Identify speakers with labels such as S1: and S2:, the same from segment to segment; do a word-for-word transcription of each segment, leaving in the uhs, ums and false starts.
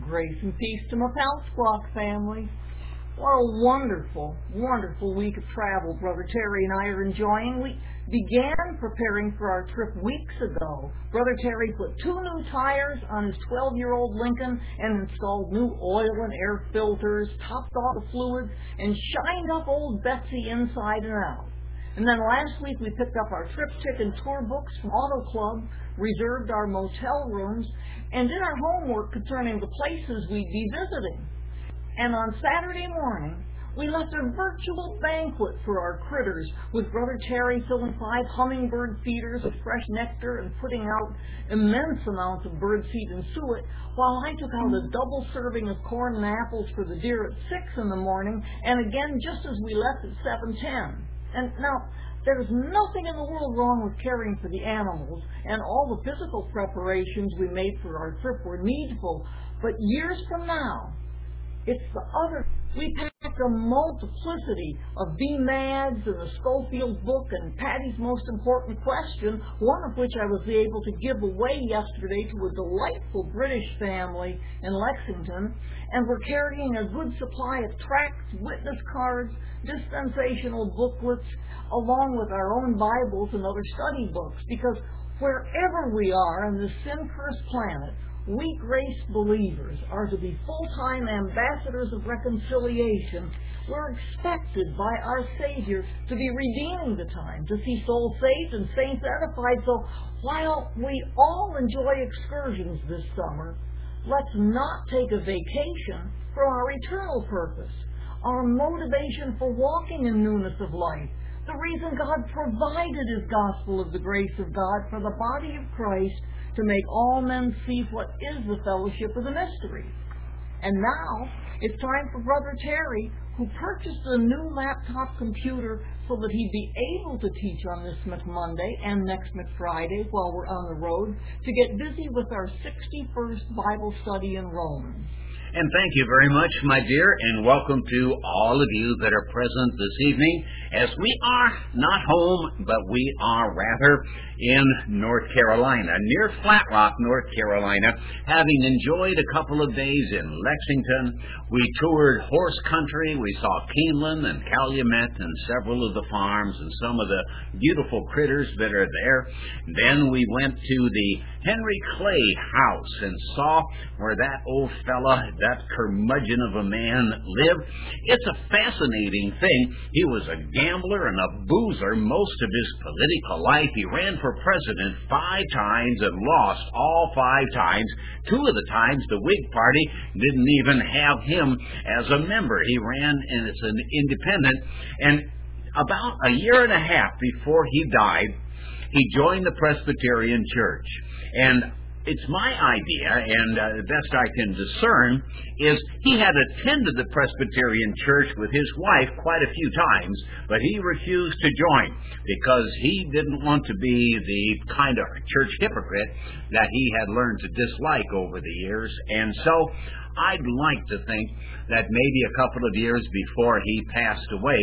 S1: Grace and peace to my Palsquak family. What a wonderful, wonderful week of travel Brother Terry and I are enjoying. We began preparing for our trip weeks ago. Brother Terry put two new tires on his twelve-year-old Lincoln and installed new oil and air filters, topped off the fluids, and shined up old Betsy inside and out. And then last week we picked up our triptych and tour books from Auto Club, reserved our motel rooms, and did our homework concerning the places we'd be visiting. And on Saturday morning, we left a virtual banquet for our critters, with Brother Terry filling five hummingbird feeders with fresh nectar and putting out immense amounts of birdseed and suet, while I took out a double serving of corn and apples for the deer at six in the morning, and again just as we left at seven ten. And now, there's nothing in the world wrong with caring for the animals, and all the physical preparations we made for our trip were needful, but years from now, it's the other. We packed a multiplicity of B M A Ds and the Schofield book and Patty's Most Important Question, one of which I was able to give away yesterday to a delightful British family in Lexington. And we're carrying a good supply of tracts, witness cards, dispensational booklets, along with our own Bibles and other study books, because wherever we are on this sin-cursed planet, we Grace believers are to be full-time ambassadors of reconciliation. We're expected by our Savior to be redeeming the time, to see souls saved and saints edified. So while we all enjoy excursions this summer, let's not take a vacation from our eternal purpose, our motivation for walking in newness of life, the reason God provided His gospel of the grace of God for the body of Christ, to make all men see what is the fellowship of the mystery. And now, it's time for Brother Terry, who purchased a new laptop computer so that he'd be able to teach on this McMonday and next McFriday while we're on the road, to get busy with our sixty-first Bible study in Romans.
S2: And thank you very much, my dear, and welcome to all of you that are present this evening, as we are not home, but we are rather in North Carolina, near Flat Rock, North Carolina, having enjoyed a couple of days in Lexington. We toured horse country. We saw Keeneland and Calumet and several of the farms and some of the beautiful critters that are there. Then we went to the Henry Clay house and saw where that old fella, that curmudgeon of a man, lived. It's a fascinating thing. He was a gambler and a boozer most of his political life. He ran for president five times and lost all five times. Two of the times the Whig Party didn't even have him as a member. He ran as an independent, and about a year and a half before he died, he joined the Presbyterian Church. And it's my idea, and uh, the best I can discern, is he had attended the Presbyterian Church with his wife quite a few times, but he refused to join because he didn't want to be the kind of church hypocrite that he had learned to dislike over the years. And so I'd like to think that maybe a couple of years before he passed away,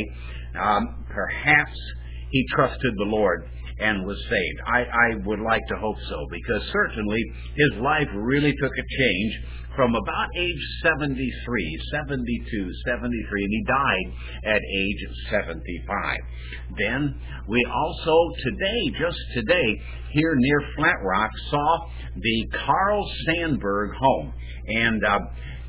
S2: um, perhaps he trusted the Lord and was saved. I, I would like to hope so, because certainly his life really took a change from about age seventy-three, seventy-two, seventy-three, and he died at age seventy-five. Then we also today, just today, here near Flat Rock, saw the Carl Sandburg home. And uh,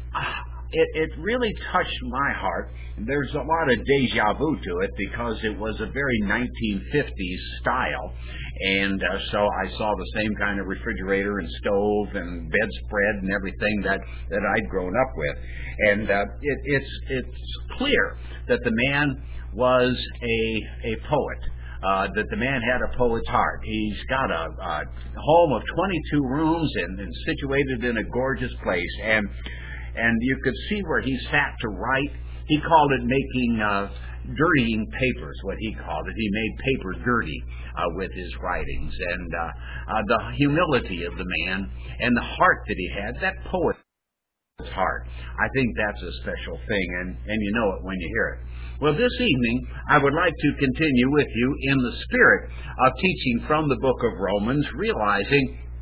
S2: It, it really touched my heart. There's a lot of deja vu to it because it was a very nineteen fifties style. And uh, so I saw the same kind of refrigerator and stove and bedspread and everything that, that I'd grown up with. And uh, it, it's, it's clear that the man was a, a poet. Uh, that the man had a poet's heart. He's got a, a home of twenty-two rooms and, and situated in a gorgeous place. And And you could see where he sat to write. He called it making uh, dirtying papers, what he called it. He made paper dirty uh, with his writings. And uh, uh, the humility of the man and the heart that he had, that poet's heart, I think that's a special thing, and, and you know it when you hear it. Well, this evening, I would like to continue with you in the spirit of teaching from the book of Romans, realizing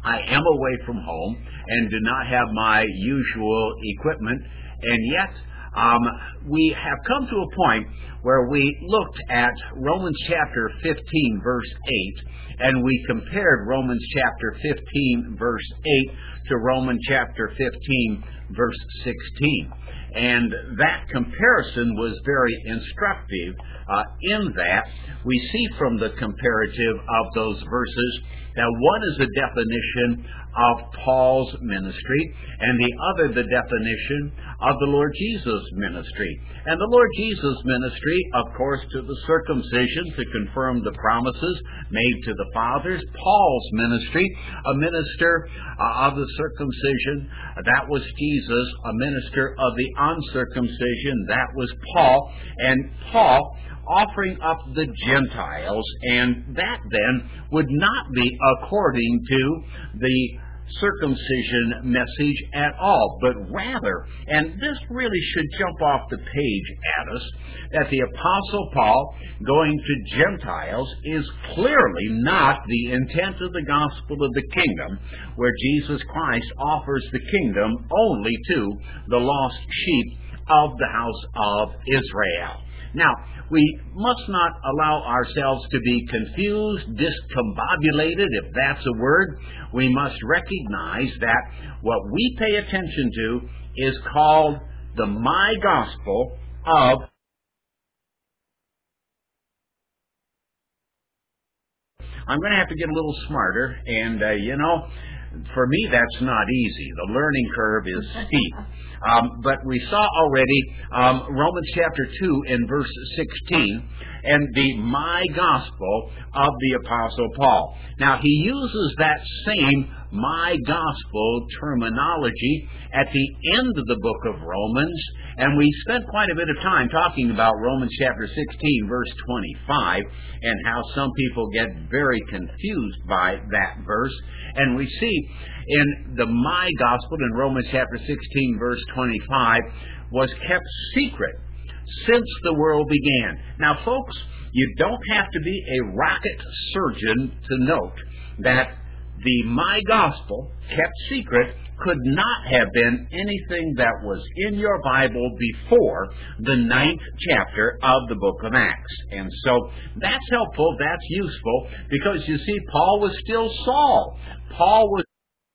S2: I am away from home and do not have my usual equipment, and yet um, we have come to a point where we looked at Romans chapter fifteen, verse eight, and we compared Romans chapter fifteen, verse eight to Romans chapter fifteen, verse sixteen. And that comparison was very instructive uh, in that we see from the comparative of those verses that one is a definition of Paul's ministry, and the other the definition of the Lord Jesus' ministry. And the Lord Jesus' ministry, of course, to the circumcision to confirm the promises made to the fathers. Paul's ministry, a minister uh, of the circumcision, that was Jesus. A minister of the uncircumcision, that was Paul. And Paul offering up the Gentiles, and that then would not be according to the circumcision message at all, but rather, and this really should jump off the page at us, that the Apostle Paul going to Gentiles is clearly not the intent of the gospel of the kingdom, where Jesus Christ offers the kingdom only to the lost sheep of the house of Israel. Now, we must not allow ourselves to be confused, discombobulated, if that's a word. We must recognize that what we pay attention to is called the My Gospel of I'm going to have to get a little smarter, and, uh, you know, for me, that's not easy. The learning curve is steep. Um, but we saw already um, Romans chapter two in verse sixteen, and the My Gospel of the Apostle Paul. Now, he uses that same My Gospel terminology at the end of the book of Romans, and we spent quite a bit of time talking about Romans chapter sixteen, verse twenty-five, and how some people get very confused by that verse. And we see in the My Gospel in Romans chapter sixteen, verse twenty-five, was kept secret since the world began. Now, folks, you don't have to be a rocket surgeon to note that the My Gospel, kept secret, could not have been anything that was in your Bible before the ninth chapter of the book of Acts. And so that's helpful, that's useful, because you see, Paul was still Saul. Paul was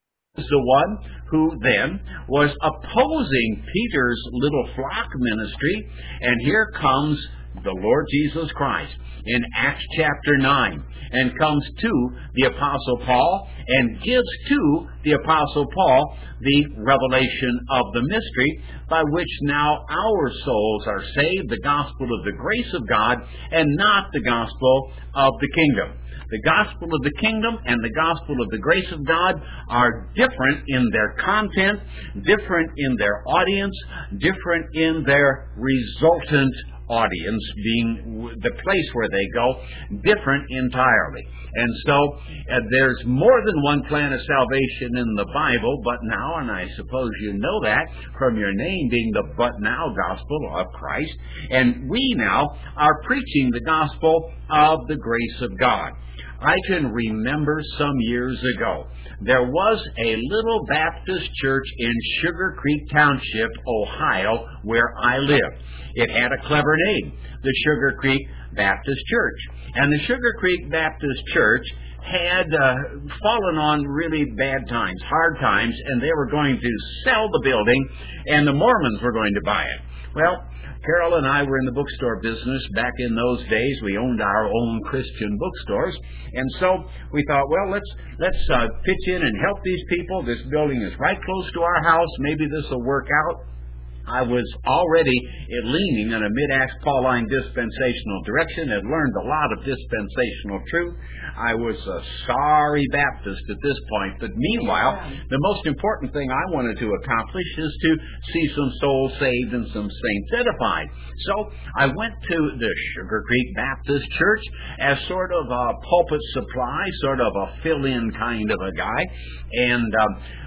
S2: the one who then was opposing Peter's little flock ministry, and here comes the Lord Jesus Christ in Acts chapter nine, and comes to the Apostle Paul and gives to the Apostle Paul the revelation of the mystery by which now our souls are saved, the gospel of the grace of God, and not the gospel of the kingdom. The gospel of the kingdom and the gospel of the grace of God are different in their content, different in their audience, different in their resultant audience, being the place where they go, different entirely. And so uh, there's more than one plan of salvation in the Bible, but now, and I suppose you know that from your name being the but now gospel of Christ, and we now are preaching the gospel of the grace of God. I can remember some years ago, there was a little Baptist church in Sugar Creek Township, Ohio, where I lived. It had a clever name, the Sugar Creek Baptist Church. And the Sugar Creek Baptist Church had uh, fallen on really bad times, hard times, and they were going to sell the building, and the Mormons were going to buy it. Well, Carol and I were in the bookstore business back in those days. We owned our own Christian bookstores. And so we thought, well, let's let's uh, pitch in and help these people. This building is right close to our house. Maybe this will work out. I was already leaning in a mid-Acts Pauline dispensational direction, had learned a lot of dispensational truth. I was a sorry Baptist at this point, but meanwhile, the most important thing I wanted to accomplish is to see some souls saved and some saints edified. So I went to the Sugar Creek Baptist Church as sort of a pulpit supply, sort of a fill-in kind of a guy, and um,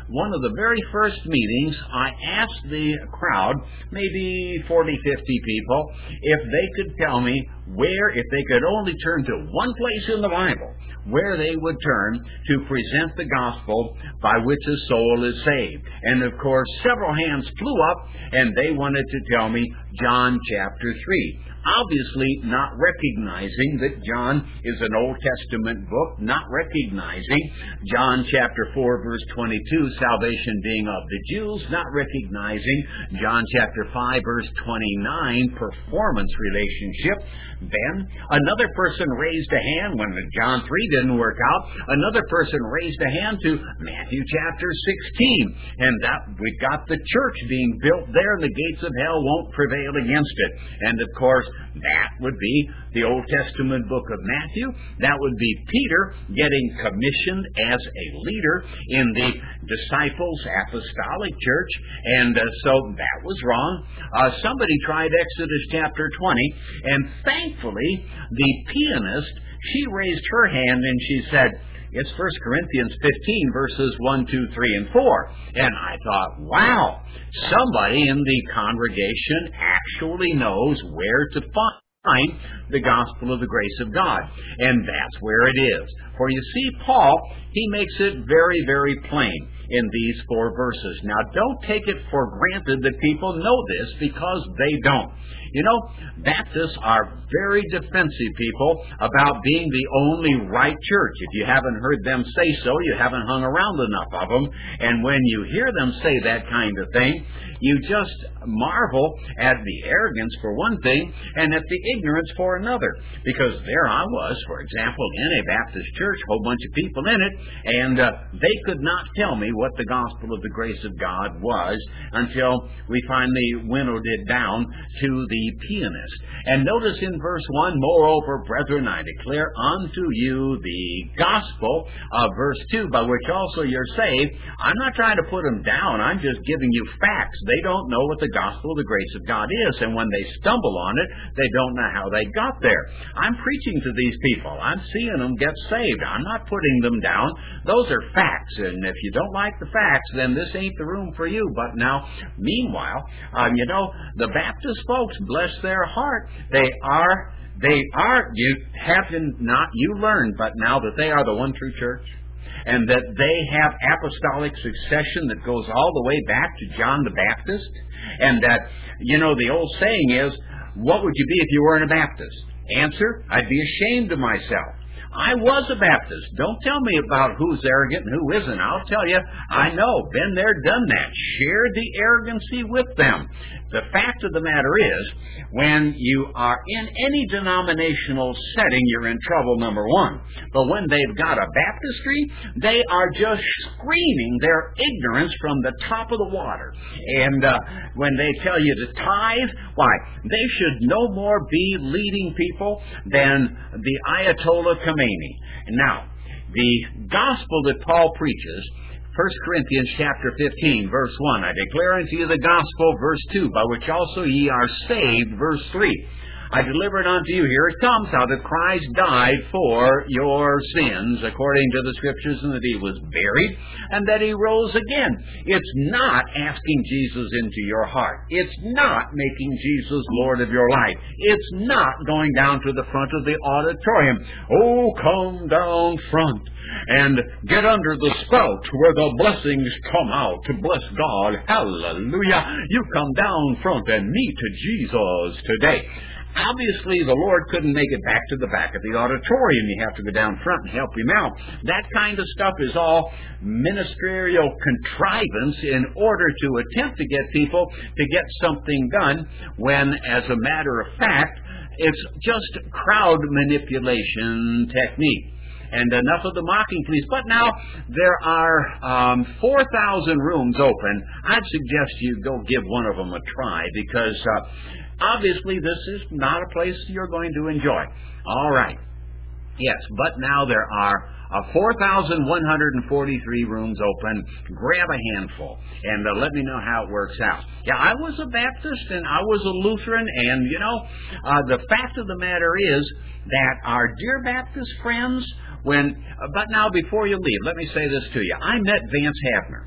S2: one of the very first meetings, I asked the crowd, maybe forty, fifty people, if they could tell me where, if they could only turn to one place in the Bible, where they would turn to present the gospel by which a soul is saved. And of course, several hands flew up, and they wanted to tell me John chapter three. Obviously not recognizing that John is an Old Testament book, not recognizing John chapter four, verse twenty-two, salvation being of the Jews, not recognizing John chapter five, verse twenty-nine, performance relationship. Then another person raised a hand when John three didn't work out. Another person raised a hand to Matthew chapter sixteen, and that we got the church being built there, and the gates of hell won't prevail against it. And of course, that would be the Old Testament book of Matthew. That would be Peter getting commissioned as a leader in the disciples' apostolic church, and uh, so that was wrong. Uh, somebody tried Exodus chapter twenty, and thankfully the pianist, she raised her hand and she said, it's First Corinthians fifteen, verses one, two, three, and four. And I thought, wow, somebody in the congregation actually knows where to find the gospel of the grace of God. And that's where it is. For you see, Paul, he makes it very, very plain in these four verses. Now, don't take it for granted that people know this, because they don't. You know, Baptists are very defensive people about being the only right church. If you haven't heard them say so, you haven't hung around enough of them. And when you hear them say that kind of thing, you just marvel at the arrogance for one thing, and at the ignorance for another. Because there I was, for example, in a Baptist church, a whole bunch of people in it, and uh, they could not tell me what the gospel of the grace of God was until we finally winnowed it down to the pianist. And notice in verse one, moreover, brethren, I declare unto you the gospel, of verse two, by which also you're saved. I'm not trying to put them down. I'm just giving you facts. They don't know what the gospel of the grace of God is, and when they stumble on it, they don't know how they got there. I'm preaching to these people. I'm seeing them get saved. I'm not putting them down. Those are facts, and if you don't like the facts, then this ain't the room for you. But now, meanwhile, um, you know, the Baptist folks, bless their heart, they are, they are, you have not, you learned, but now that they are the one true church, and that they have apostolic succession that goes all the way back to John the Baptist, and that, you know, the old saying is, what would you be if you weren't a Baptist? Answer, I'd be ashamed of myself. I was a Baptist. Don't tell me about who's arrogant and who isn't. I'll tell you, I know. Been there, done that. Share the arrogancy with them. The fact of the matter is, when you are in any denominational setting, you're in trouble, number one. But when they've got a baptistry, they are just screaming their ignorance from the top of the water. And uh, when they tell you to tithe, why, they should no more be leading people than the Ayatollah Khomeini. Now, the gospel that Paul preaches, First Corinthians chapter fifteen, verse one, I declare unto you the gospel, verse two, by which also ye are saved, verse three. I deliver it unto you, here it comes, how that Christ died for your sins, according to the Scriptures, and that he was buried, and that he rose again. It's not asking Jesus into your heart. It's not making Jesus Lord of your life. It's not going down to the front of the auditorium. Oh, come down front and get under the spout where the blessings come out to bless God. Hallelujah. You come down front and meet Jesus today. Obviously, the Lord couldn't make it back to the back of the auditorium. You have to go down front and help him out. That kind of stuff is all ministerial contrivance in order to attempt to get people to get something done when, as a matter of fact, it's just crowd manipulation technique. And enough of the mocking, please. But now there are um, four thousand rooms open. I'd suggest you go give one of them a try, because uh, obviously this is not a place you're going to enjoy. All right. Yes, but now there are uh, four thousand one hundred forty-three rooms open. Grab a handful and uh, let me know how it works out. Yeah, I was a Baptist and I was a Lutheran, and, you know, uh, the fact of the matter is that our dear Baptist friends, when, uh, but now before you leave, let me say this to you. I met Vance Havner.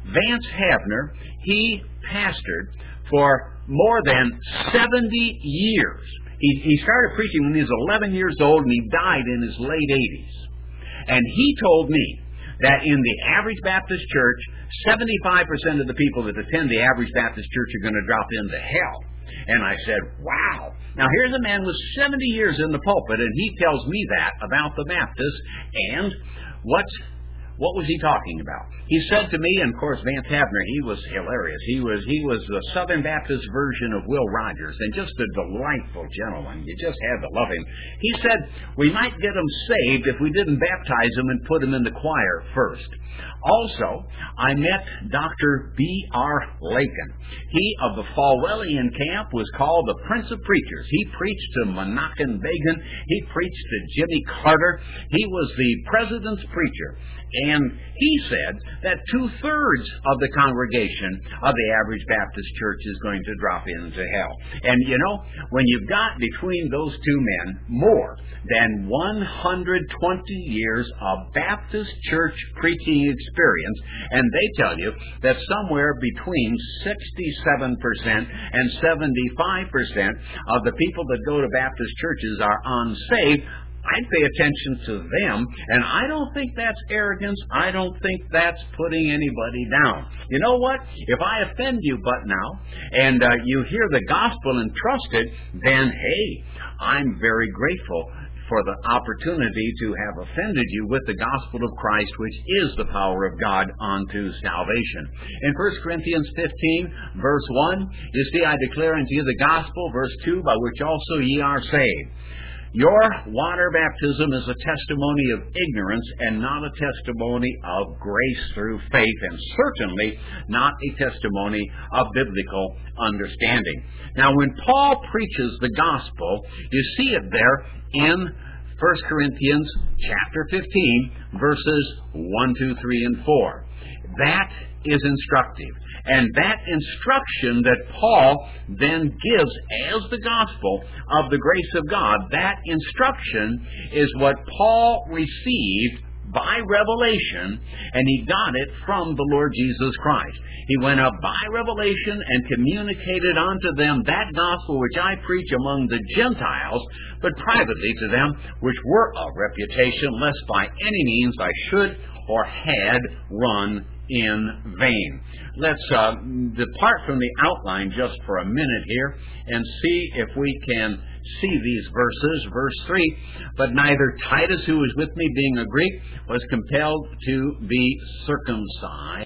S2: Vance Havner, he pastored for more than seventy years. He, he started preaching when he was eleven years old, and he died in his late eighties. And he told me that in the average Baptist church, seventy-five percent of the people that attend the average Baptist church are going to drop into hell. And I said, wow. Now, here's a man with seventy years in the pulpit, and he tells me that about the Baptists. And what, what was he talking about? He said to me, and of course, Vance Havner, he was hilarious. He was he was the Southern Baptist version of Will Rogers, and just a delightful gentleman. You just had to love him. He said, we might get them saved if we didn't baptize them and put them in the choir first. Also, I met Doctor B R Lakin. He, of the Falwellian camp, was called the Prince of Preachers. He preached to Menachem Begin. He preached to Jimmy Carter. He was the president's preacher. And he said that two-thirds of the congregation of the average Baptist church is going to drop into hell. And, you know, when you've got between those two men more than one hundred twenty years of Baptist church preaching experience, and they tell you that somewhere between sixty-seven percent and seventy-five percent of the people that go to Baptist churches are unsaved, I'd pay attention to them, and I don't think that's arrogance. I don't think that's putting anybody down. You know what? If I offend you but now, and uh, you hear the gospel and trust it, then, hey, I'm very grateful for the opportunity to have offended you with the gospel of Christ, which is the power of God unto salvation. In First Corinthians fifteen, verse one, you see, I declare unto you the gospel, verse two, by which also ye are saved. Your water baptism is a testimony of ignorance and not a testimony of grace through faith, and certainly not a testimony of biblical understanding. Now, when Paul preaches the gospel, you see it there in First Corinthians chapter fifteen, verses one, two, three, and four. That is instructive. And that instruction that Paul then gives as the gospel of the grace of God, that instruction is what Paul received by revelation, and he got it from the Lord Jesus Christ. He went up by revelation and communicated unto them that gospel which I preach among the Gentiles, but privately to them which were of reputation, lest by any means I should or had run in vain. Let's uh, depart from the outline just for a minute here and see if we can see these verses. Verse three, but neither Titus, who was with me, being a Greek, was compelled to be circumcised.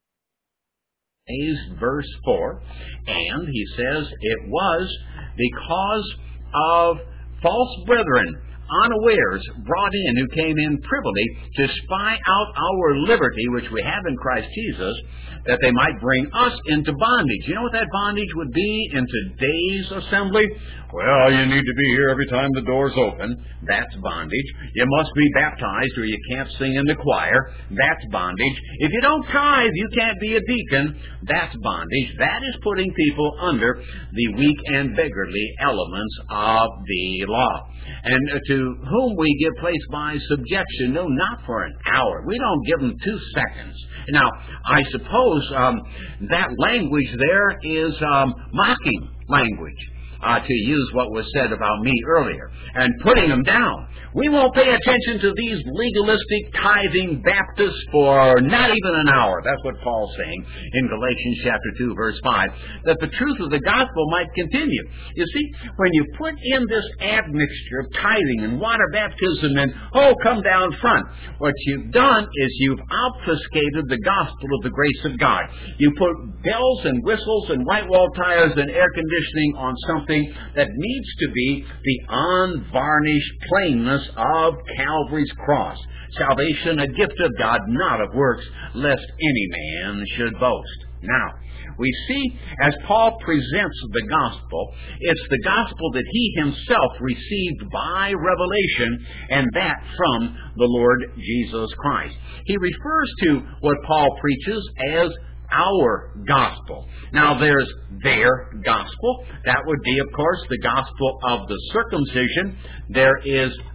S2: Verse four, and he says it was because of false brethren, unawares, brought in, who came in privily to spy out our liberty, which we have in Christ Jesus, that they might bring us into bondage. You know what that bondage would be in today's assembly? Well, you need to be here every time the door's open. That's bondage. You must be baptized or you can't sing in the choir. That's bondage. If you don't tithe, you can't be a deacon. That's bondage. That is putting people under the weak and beggarly elements of the law. And to whom we give place by subjection, no, not for an hour. We don't give them two seconds. Now, I suppose um, that language there is um, mocking language. Uh, to use what was said about me earlier, and putting them down. We won't pay attention to these legalistic tithing Baptists for not even an hour. That's what Paul's saying in Galatians chapter two, verse five, that the truth of the gospel might continue. You see, when you put in this admixture of tithing and water baptism and, oh, come down front, what you've done is you've obfuscated the gospel of the grace of God. You put bells and whistles and white wall tires and air conditioning on something that needs to be the unvarnished plainness of Calvary's cross. Salvation, a gift of God, not of works, lest any man should boast. Now, we see, as Paul presents the gospel, it's the gospel that he himself received by revelation, and that from the Lord Jesus Christ. He refers to what Paul preaches as our gospel. Now, there's their gospel. That would be, of course, the gospel of the circumcision. There is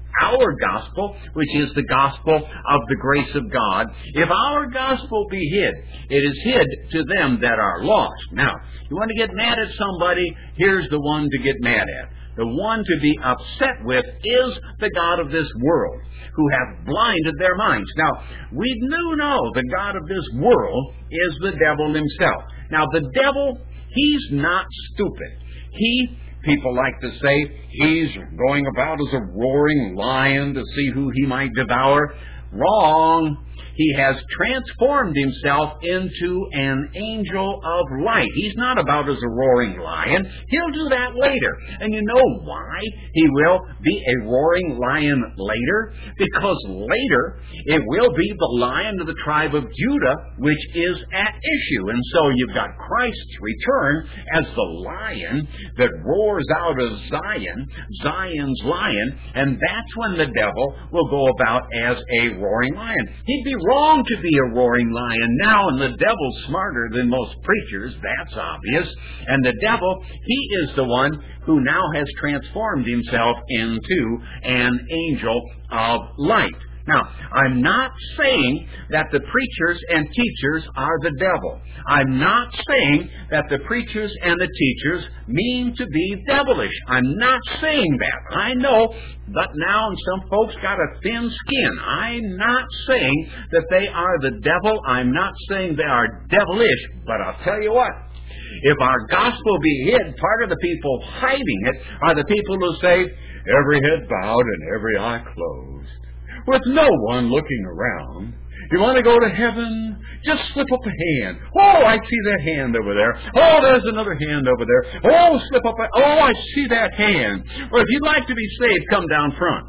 S2: our gospel, which is the gospel of the grace of God. If our gospel be hid, it is hid to them that are lost. Now, you want to get mad at somebody, here's the one to get mad at. The one to be upset with is the God of this world, who hath blinded their minds. Now, we do know the God of this world is the devil himself. Now, the devil, he's not stupid. He, people like to say, he's going about as a roaring lion to see who he might devour. Wrong. He has transformed himself into an angel of light. He's not about as a roaring lion. He'll do that later. And you know why he will be a roaring lion later? Because later it will be the Lion of the tribe of Judah which is at issue. And so you've got Christ's return as the lion that roars out of Zion, Zion's lion, and that's when the devil will go about as a roaring lion. He'd be wrong to be a roaring lion now, and the devil's smarter than most preachers, that's obvious. And the devil, he is the one who now has transformed himself into an angel of light. Now, I'm not saying that the preachers and teachers are the devil. I'm not saying that the preachers and the teachers mean to be devilish. I'm not saying that. I know that now some folks got a thin skin. I'm not saying that they are the devil. I'm not saying they are devilish. But I'll tell you what. If our gospel be hid, part of the people hiding it are the people who say, every head bowed and every eye closed, with no one looking around. You want to go to heaven? Just slip up a hand. Oh, I see that hand over there. Oh, there's another hand over there. Oh, slip up a... Oh, I see that hand. Or if you'd like to be saved, come down front.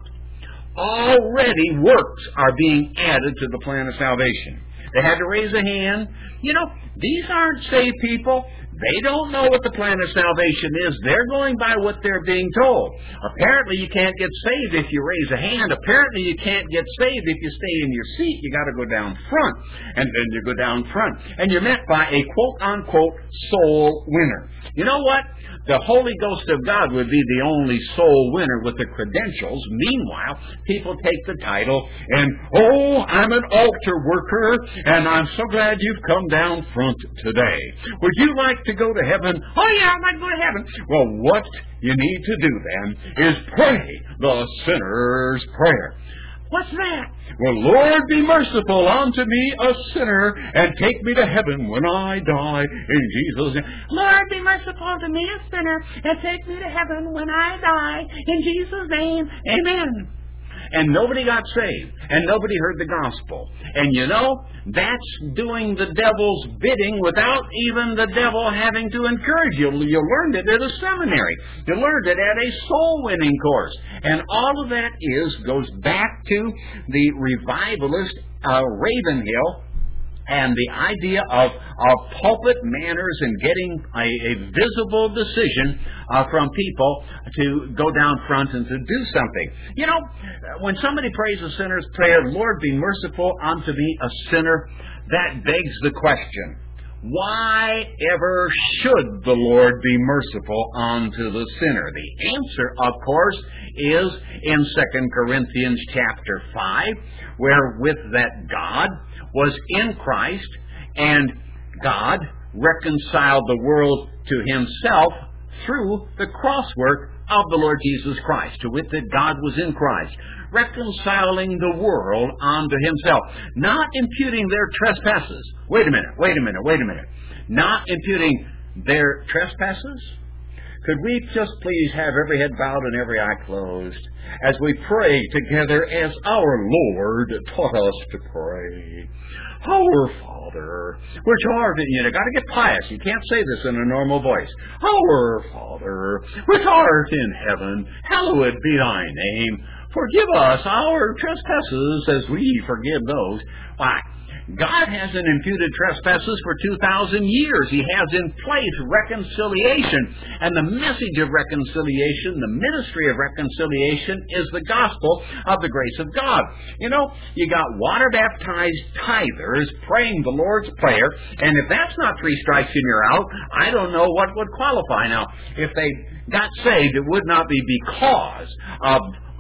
S2: Already works are being added to the plan of salvation. They had to raise a hand. You know, these aren't saved people. They don't know what the plan of salvation is. They're going by what they're being told. Apparently you can't get saved if you raise a hand. Apparently you can't get saved if you stay in your seat. You got to go down front. And then you go down front. And you're met by a quote-unquote soul winner. You know what? The Holy Ghost of God would be the only soul winner with the credentials. Meanwhile, people take the title and, oh, I'm an altar worker, and I'm so glad you've come down front today. Would you like to go to heaven? Oh, yeah, I'd like to go to heaven. Well, what you need to do then is pray the sinner's prayer. What's that? Well, Lord, be merciful unto me, a sinner, and take me to heaven when I die, in Jesus' name. Lord, be merciful unto me, a sinner, and take me to heaven when I die, in Jesus' name. Amen. And nobody got saved, and nobody heard the gospel. And you know, that's doing the devil's bidding without even the devil having to encourage you. You learned it at a seminary. You learned it at a soul-winning course. And all of that is goes back to the revivalist uh, Ravenhill, and the idea of, of pulpit manners and getting a, a visible decision uh, from people to go down front and to do something. You know, when somebody prays a sinner's prayer, Lord, be merciful unto me, a sinner, that begs the question, why ever should the Lord be merciful unto the sinner? The answer, of course, is in Second Corinthians chapter five, where with that God was in Christ, and God reconciled the world to himself through the crosswork of the Lord Jesus Christ, to wit that God was in Christ, reconciling the world unto himself, not imputing their trespasses. Wait a minute, wait a minute, wait a minute. Not imputing their trespasses? Could we just please have every head bowed and every eye closed as we pray together as our Lord taught us to pray? Our Father, which art in, you know, got to get pious. You can't say this in a normal voice. Our Father, which art in heaven, hallowed be thy name. Forgive us our trespasses as we forgive those. Why? God hasn't imputed trespasses for two thousand years. He has in place reconciliation. And the message of reconciliation, the ministry of reconciliation, is the gospel of the grace of God. You know, you got water-baptized tithers praying the Lord's Prayer, and if that's not three strikes and you're out, I don't know what would qualify. Now, if they got saved, it would not be because of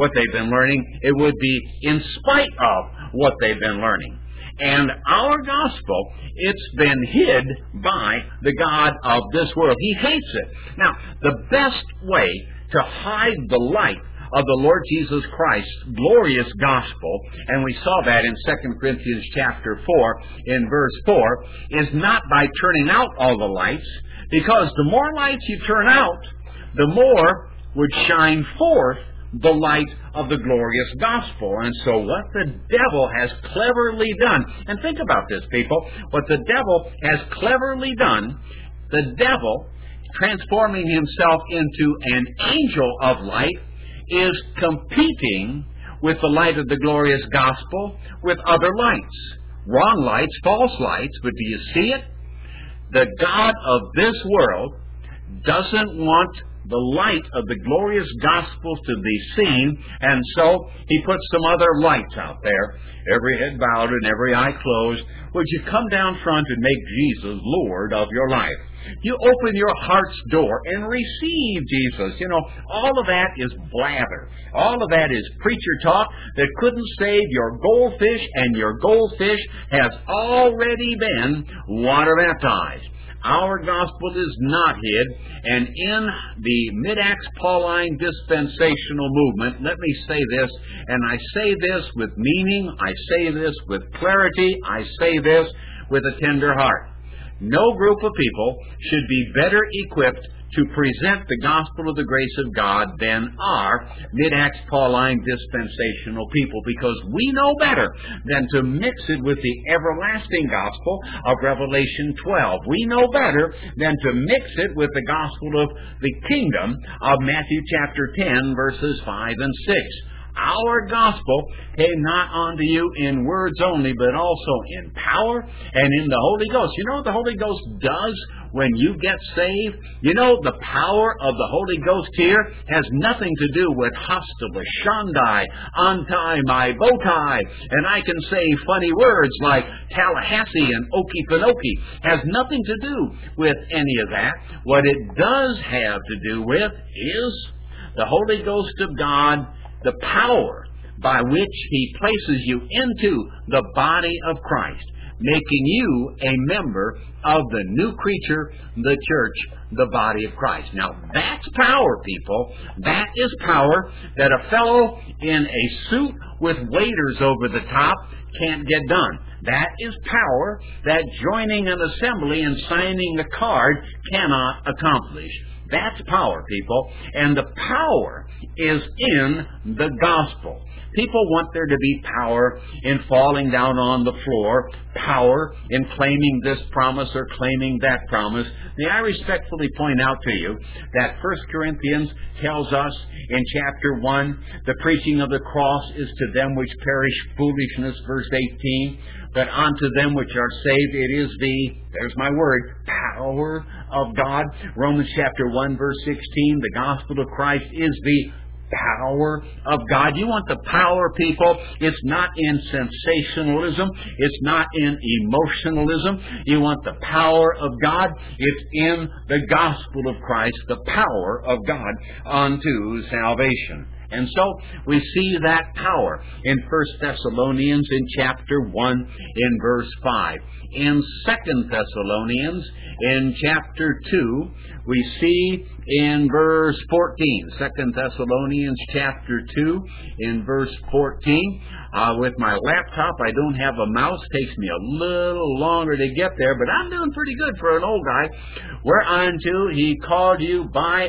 S2: what they've been learning. It would be in spite of what they've been learning. And our gospel, it's been hid by the God of this world. He hates it. Now, the best way to hide the light of the Lord Jesus Christ's glorious gospel, and we saw that in Second Corinthians chapter four, in verse four, is not by turning out all the lights, because the more lights you turn out, the more would shine forth the light of the glorious gospel. And so what the devil has cleverly done, and think about this, people, what the devil has cleverly done, the devil, transforming himself into an angel of light, is competing with the light of the glorious gospel with other lights. Wrong lights, false lights, but do you see it? The God of this world doesn't want the light of the glorious gospel to be seen, and so he puts some other lights out there. Every head bowed and every eye closed. Would you come down front and make Jesus Lord of your life? You open your heart's door and receive Jesus. You know, all of that is blather. All of that is preacher talk that couldn't save your goldfish, and your goldfish has already been water baptized. Our gospel is not hid, and in the Mid-Acts Pauline dispensational movement, let me say this, and I say this with meaning, I say this with clarity, I say this with a tender heart. No group of people should be better equipped to present the gospel of the grace of God than our Mid-Acts Pauline dispensational people, because we know better than to mix it with the everlasting gospel of Revelation twelve. We know better than to mix it with the gospel of the kingdom of Matthew chapter ten, verses five and six. Our gospel came not unto you in words only, but also in power and in the Holy Ghost. You know what the Holy Ghost does when you get saved? You know, the power of the Holy Ghost here has nothing to do with hostile, shandai, untie my bow tie, and I can say funny words like Tallahassee and Okefenokee. Has nothing to do with any of that. What it does have to do with is the Holy Ghost of God, the power by which He places you into the body of Christ, making you a member of the new creature, the church, the body of Christ. Now, that's power, people. That is power that a fellow in a suit with waiters over the top can't get done. That is power that joining an assembly and signing a card cannot accomplish. That's power, people. And the power is in the gospel. People want there to be power in falling down on the floor, power in claiming this promise or claiming that promise. May I respectfully point out to you that First Corinthians tells us in chapter one, the preaching of the cross is to them which perish foolishness, verse eighteen, but unto them which are saved it is the, there's my word, power of God. Romans chapter one, verse sixteen, the gospel of Christ is the power of God. You want the power, people? It's not in sensationalism. It's not in emotionalism. You want the power of God? It's in the gospel of Christ, the power of God unto salvation. And so we see that power in First Thessalonians in chapter one in verse five. In Second Thessalonians in chapter two, we see in verse fourteen. Second Thessalonians chapter two in verse fourteen. Uh, with my laptop, I don't have a mouse. Takes me a little longer to get there, but I'm doing pretty good for an old guy. Whereunto He called you by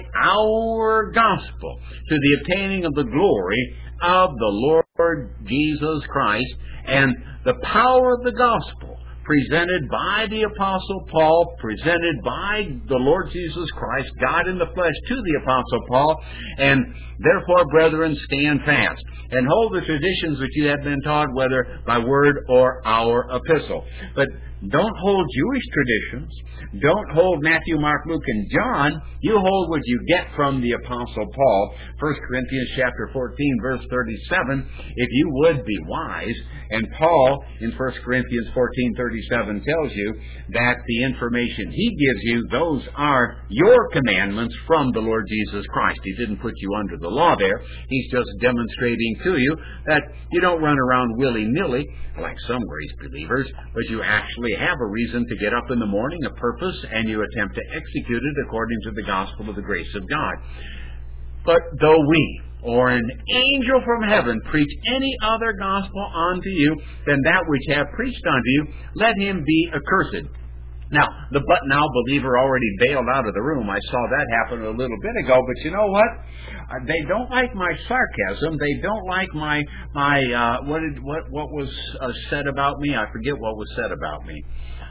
S2: our gospel to the obtaining of the glory of the Lord Jesus Christ, and the power of the gospel presented by the Apostle Paul, presented by the Lord Jesus Christ, God in the flesh, to the Apostle Paul, and therefore, brethren, stand fast, and hold the traditions which you have been taught, whether by word or our epistle. But Don't hold Jewish traditions. Don't hold Matthew, Mark, Luke, and John. You hold what you get from the Apostle Paul. First Corinthians chapter fourteen, verse thirty-seven. If you would be wise, and Paul in First Corinthians fourteen, thirty-seven tells you that the information he gives you, those are your commandments from the Lord Jesus Christ. He didn't put you under the law there. He's just demonstrating to you that you don't run around willy-nilly like some grace believers, but you actually have a reason to get up in the morning, a purpose, and you attempt to execute it according to the gospel of the grace of God. But though we or an angel from heaven preach any other gospel unto you than that which have preached unto you, let him be accursed. Now, the but now believer already bailed out of the room. I saw that happen a little bit ago, but you know what? Uh, they don't like my sarcasm. They don't like my, my uh, what did, what, what was uh, said about me? I forget what was said about me.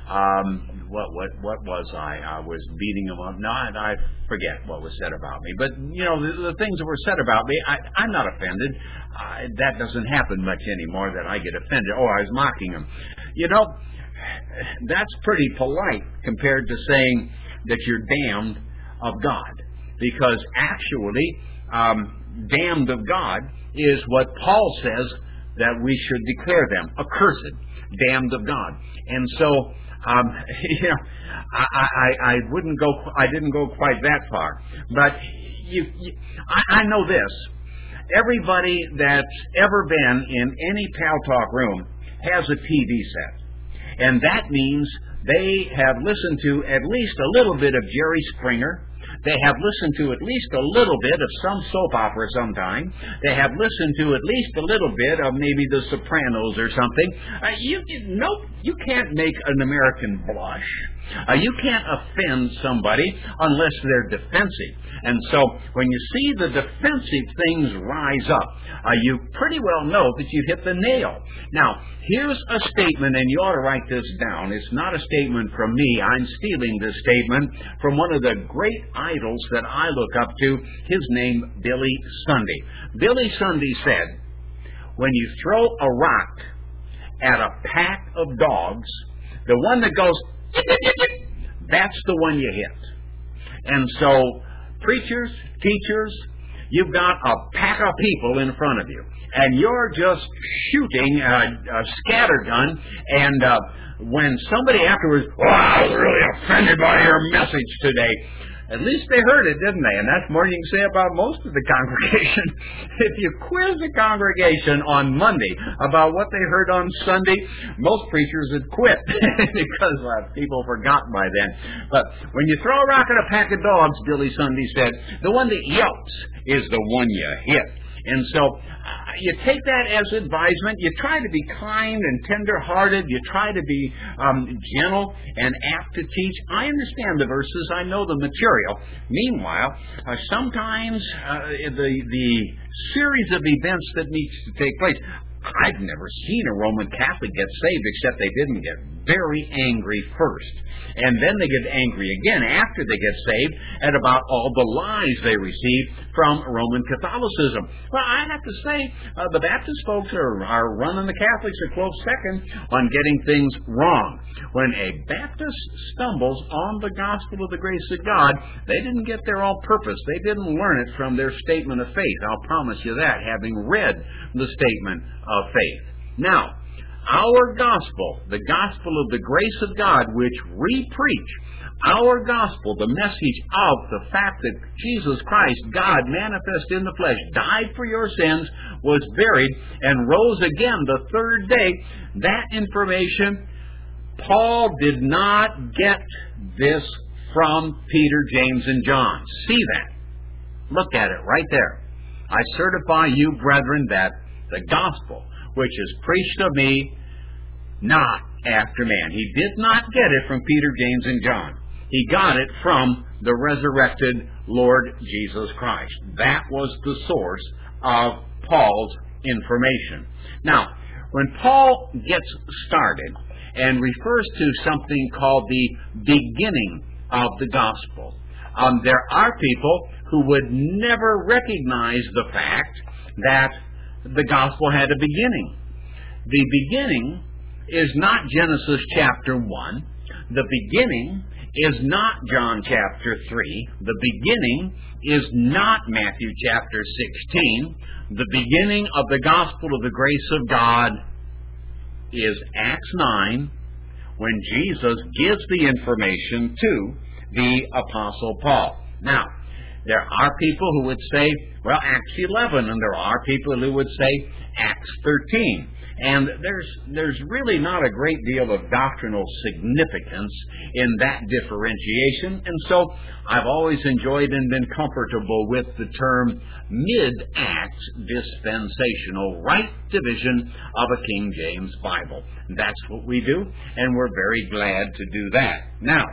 S2: Um, what, what, what was I? I was beating them up. No, I, I forget what was said about me. But, you know, the, the things that were said about me, I, I'm not offended. Uh, that doesn't happen much anymore that I get offended. Oh, I was mocking them. You know, that's pretty polite compared to saying that you're damned of God. Because actually, um, damned of God is what Paul says that we should declare them. Accursed, damned of God. And so, um, you know, I, I, I wouldn't go, I didn't go quite that far. But you, you I, I know this. Everybody that's ever been in any Pal Talk room has a T V set. And that means they have listened to at least a little bit of Jerry Springer. They have listened to at least a little bit of some soap opera sometime. They have listened to at least a little bit of maybe The Sopranos or something. Uh, you, you, nope, you can't make an American blush. Uh, you can't offend somebody unless they're defensive. And so when you see the defensive things rise up, uh, you pretty well know that you hit the nail. Now, here's a statement, and you ought to write this down. It's not a statement from me. I'm stealing this statement from one of the great idols that I look up to. His name, Billy Sunday. Billy Sunday said, when you throw a rock at a pack of dogs, the one that goes, that's the one you hit. And so, preachers, teachers, you've got a pack of people in front of you, and you're just shooting a, a scattergun, and uh, when somebody afterwards, oh, I was really offended by your message today, at least they heard it, didn't they? And that's more than you can say about most of the congregation. If you quiz the congregation on Monday about what they heard on Sunday, most preachers would quit because uh, people forgot by then. But when you throw a rock at a pack of dogs, Billy Sunday said, the one that yelps is the one you hit. And so uh, you take that as advisement. You try to be kind and tender-hearted. You try to be um, gentle and apt to teach. I understand the verses. I know the material. Meanwhile, uh, sometimes uh, the the series of events that needs to take place, I've never seen a Roman Catholic get saved except they didn't get very angry first. And then they get angry again after they get saved at about all the lies they received from Roman Catholicism. Well, I have to say, uh, the Baptist folks are, are running the Catholics a close second on getting things wrong. When a Baptist stumbles on the gospel of the grace of God, they didn't get there all purpose. They didn't learn it from their statement of faith. I'll promise you that, having read the statement of faith. Now, our gospel, the gospel of the grace of God, which we preach, our gospel, the message of the fact that Jesus Christ, God manifest in the flesh, died for your sins, was buried, and rose again the third day, that information, Paul did not get this from Peter, James, and John. See that. Look at it right there. I certify you, brethren, that the gospel which is preached of me, not after man. He did not get it from Peter, James, and John. He got it from the resurrected Lord Jesus Christ. That was the source of Paul's information. Now, when Paul gets started and refers to something called the beginning of the gospel, um, there are people who would never recognize the fact that the gospel had a beginning. The beginning is not Genesis chapter one. The beginning is not John chapter three. The beginning is not Matthew chapter sixteen. The beginning of the gospel of the grace of God is Acts nine, when Jesus gives the information to the Apostle Paul. Now, there are people who would say, well, Acts eleven, and there are people who would say Acts thirteen. And there's there's really not a great deal of doctrinal significance in that differentiation. And so I've always enjoyed and been comfortable with the term mid-Acts dispensational, right division of a King James Bible. That's what we do, and we're very glad to do that. Now,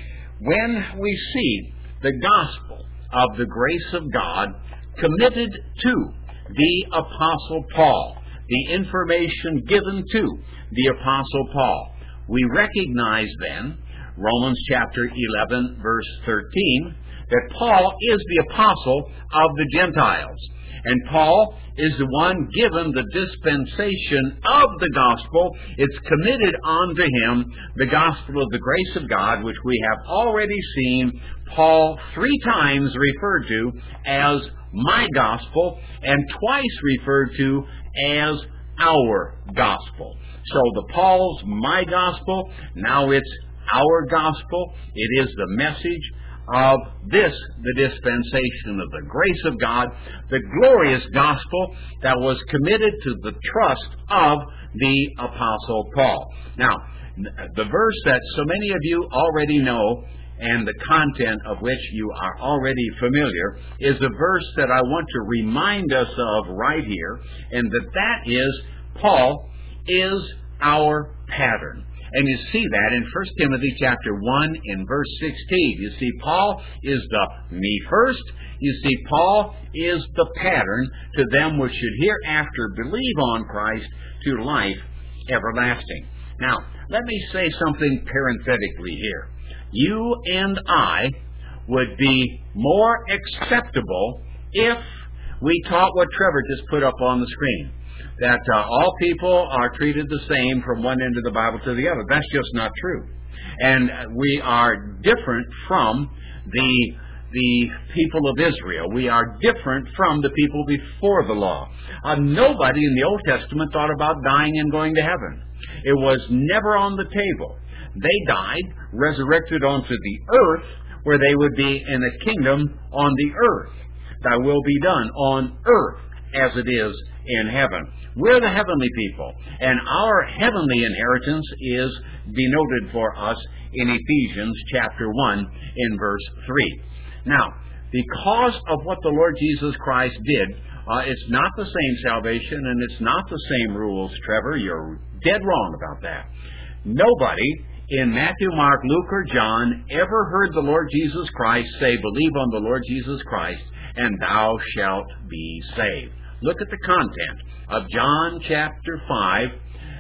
S2: when we see the gospel of the grace of God committed to the Apostle Paul, the information given to the Apostle Paul, we recognize then, Romans chapter eleven, verse thirteen, that Paul is the apostle of the Gentiles. And Paul is the one given the dispensation of the gospel. It's committed unto him, the gospel of the grace of God, which we have already seen Paul three times referred to as my gospel, and twice referred to as our gospel. So the Paul's my gospel, now it's our gospel. It is the message of this, the dispensation of the grace of God, the glorious gospel that was committed to the trust of the Apostle Paul. Now, the verse that so many of you already know, and the content of which you are already familiar, is a verse that I want to remind us of right here, and that that is, Paul is our pattern. And you see that in First Timothy chapter one in verse sixteen. You see, Paul is the me first. You see, Paul is the pattern to them which should hereafter believe on Christ to life everlasting. Now, let me say something parenthetically here. You and I would be more acceptable if we taught what Trevor just put up on the screen, that uh, all people are treated the same from one end of the Bible to the other. That's just not true. And we are different from the the people of Israel. We are different from the people before the law. Uh, nobody in the Old Testament thought about dying and going to heaven. It was never on the table. They died, resurrected onto the earth, where they would be in a kingdom on the earth. Thy will be done on earth as it is in heaven. We're the heavenly people, and our heavenly inheritance is denoted for us in Ephesians chapter one in verse three. Now, because of what the Lord Jesus Christ did, uh, it's not the same salvation, and it's not the same rules, Trevor. You're dead wrong about that. Nobody in Matthew, Mark, Luke, or John ever heard the Lord Jesus Christ say, believe on the Lord Jesus Christ, and thou shalt be saved. Look at the content of John chapter five.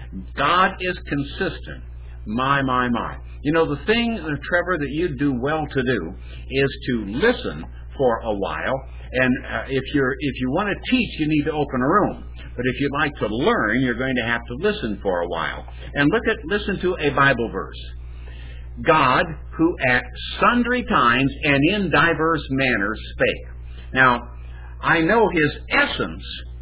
S2: God is consistent. My, my, my. You know, the thing, uh, Trevor, that you do well to do is to listen for a while. And uh, if you're if you want to teach, you need to open a room. But if you'd like to learn, you're going to have to listen for a while. And look at listen to a Bible verse. God, who at sundry times and in diverse manners spake. Now, I know his essence,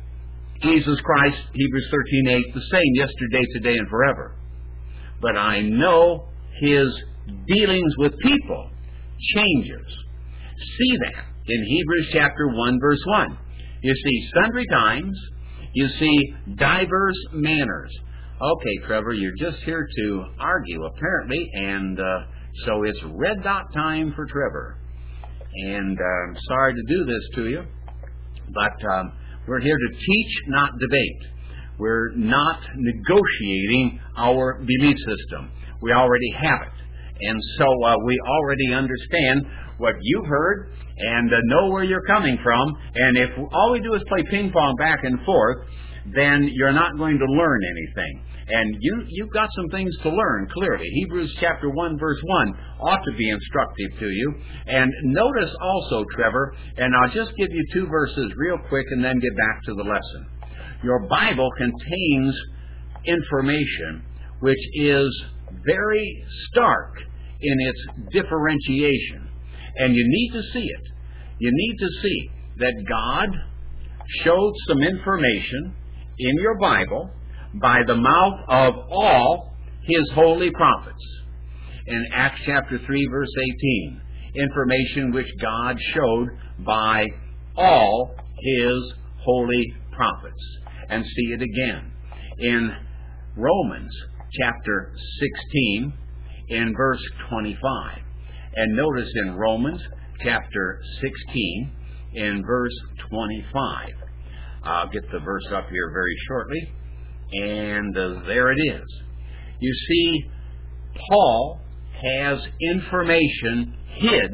S2: Jesus Christ, Hebrews thirteen eight, the same yesterday, today, and forever. But I know his dealings with people changes. See that in Hebrews chapter one, verse one. You see sundry times, you see diverse manners. Okay, Trevor, you're just here to argue, apparently, and uh, so it's red dot time for Trevor. And uh, I'm sorry to do this to you, but um, we're here to teach, not debate. We're not negotiating our belief system. We already have it. And so uh, we already understand what you've heard and uh, know where you're coming from. And if all we do is play ping pong back and forth, then you're not going to learn anything. And you, you've got some things to learn, clearly. Hebrews chapter one, verse one ought to be instructive to you. And notice also, Trevor, and I'll just give you two verses real quick and then get back to the lesson. Your Bible contains information which is very stark in its differentiation. And you need to see it. You need to see that God showed some information in your Bible by the mouth of all His holy prophets. In Acts chapter three, verse eighteen, information which God showed by all His holy prophets. And see it again in Romans chapter sixteen, in verse twenty-five. And notice in Romans chapter sixteen, in verse twenty-five. I'll get the verse up here very shortly. And uh, there it is. You see, Paul has information hid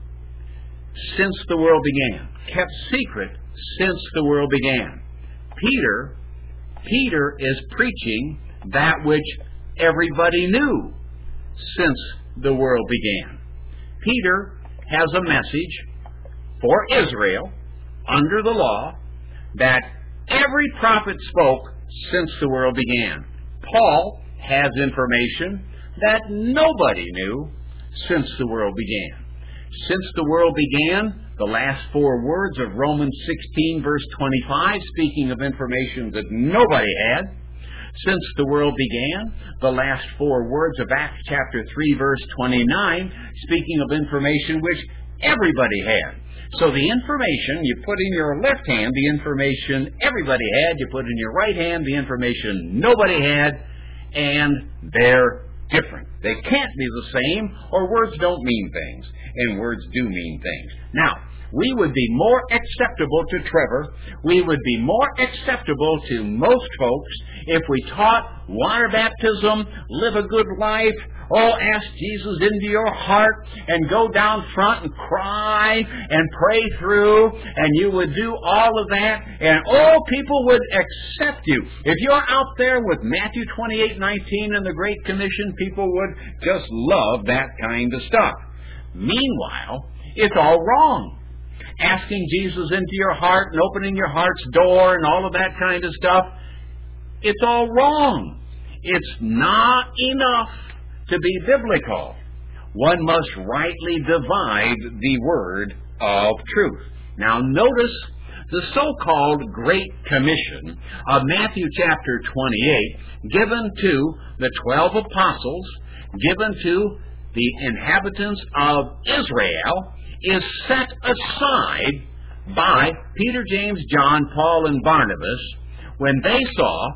S2: since the world began, kept secret since the world began. Peter, Peter is preaching that which everybody knew since the world began. Peter has a message for Israel under the law that every prophet spoke since the world began. Paul has information that nobody knew since the world began. Since the world began, the last four words of Romans sixteen, verse twenty-five, speaking of information that nobody had. Since the world began, the last four words of Acts chapter three, verse twenty-nine, speaking of information which everybody had. So the information you put in your left hand, the information everybody had, you put in your right hand, the information nobody had, and they're different. They can't be the same, or words don't mean things, and words do mean things. Now, we would be more acceptable to Trevor, we would be more acceptable to most folks if we taught water baptism, live a good life, oh, ask Jesus into your heart, and go down front and cry and pray through, and you would do all of that, and oh, people would accept you. If you're out there with Matthew twenty-eight nineteen and the Great Commission, people would just love that kind of stuff. Meanwhile, it's all wrong. Asking Jesus into your heart and opening your heart's door and all of that kind of stuff, it's all wrong. It's not enough to be biblical. One must rightly divide the word of truth. Now notice the so-called Great Commission of Matthew chapter twenty-eight, given to the twelve apostles, given to the inhabitants of Israel, is set aside by Peter, James, John, Paul, and Barnabas when they saw,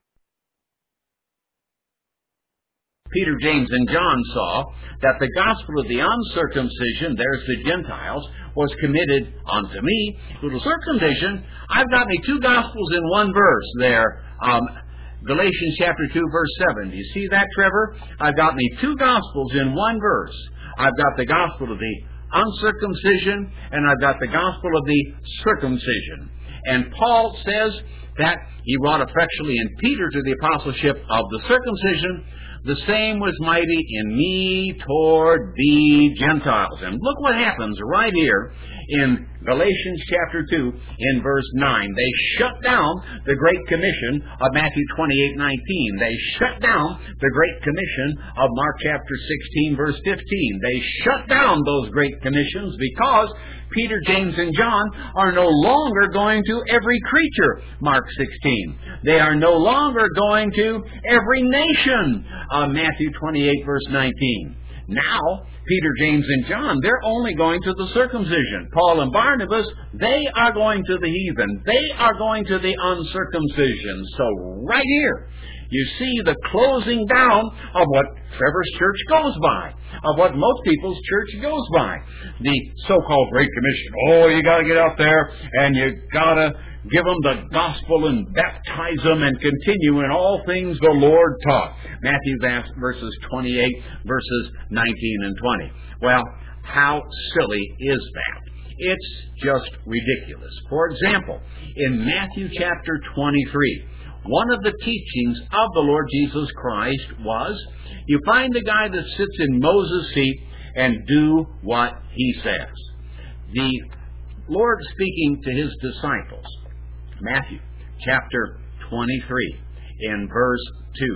S2: Peter, James, and John saw that the gospel of the uncircumcision, there's the Gentiles, was committed unto me. Little circumcision, I've got me two gospels in one verse there. Um, Galatians chapter two, verse seven. Do you see that, Trevor? I've got me two gospels in one verse. I've got the gospel of the uncircumcision, and I've got the gospel of the circumcision. And Paul says that he wrought effectually in Peter to the apostleship of the circumcision. The same was mighty in me toward the Gentiles. And look what happens right here in Galatians chapter two, in verse nine. They shut down the Great Commission of Matthew twenty-eight nineteen. They shut down the Great Commission of Mark chapter sixteen, verse fifteen. They shut down those Great Commissions because Peter, James, and John are no longer going to every creature, Mark sixteen. They are no longer going to every nation, uh, Matthew twenty-eight, verse nineteen. Now, Peter, James, and John, they're only going to the circumcision. Paul and Barnabas, they are going to the heathen. They are going to the uncircumcision. So right here, you see the closing down of what Trevor's church goes by, of what most people's church goes by. The so-called Great Commission. Oh, you got to get out there and you got to give them the gospel and baptize them and continue in all things the Lord taught. Matthew verses twenty-eight, verses nineteen and twenty. Well, how silly is that? It's just ridiculous. For example, in Matthew chapter twenty-three, one of the teachings of the Lord Jesus Christ was, you find the guy that sits in Moses' seat and do what he says. The Lord speaking to his disciples, Matthew chapter twenty-three, in verse two,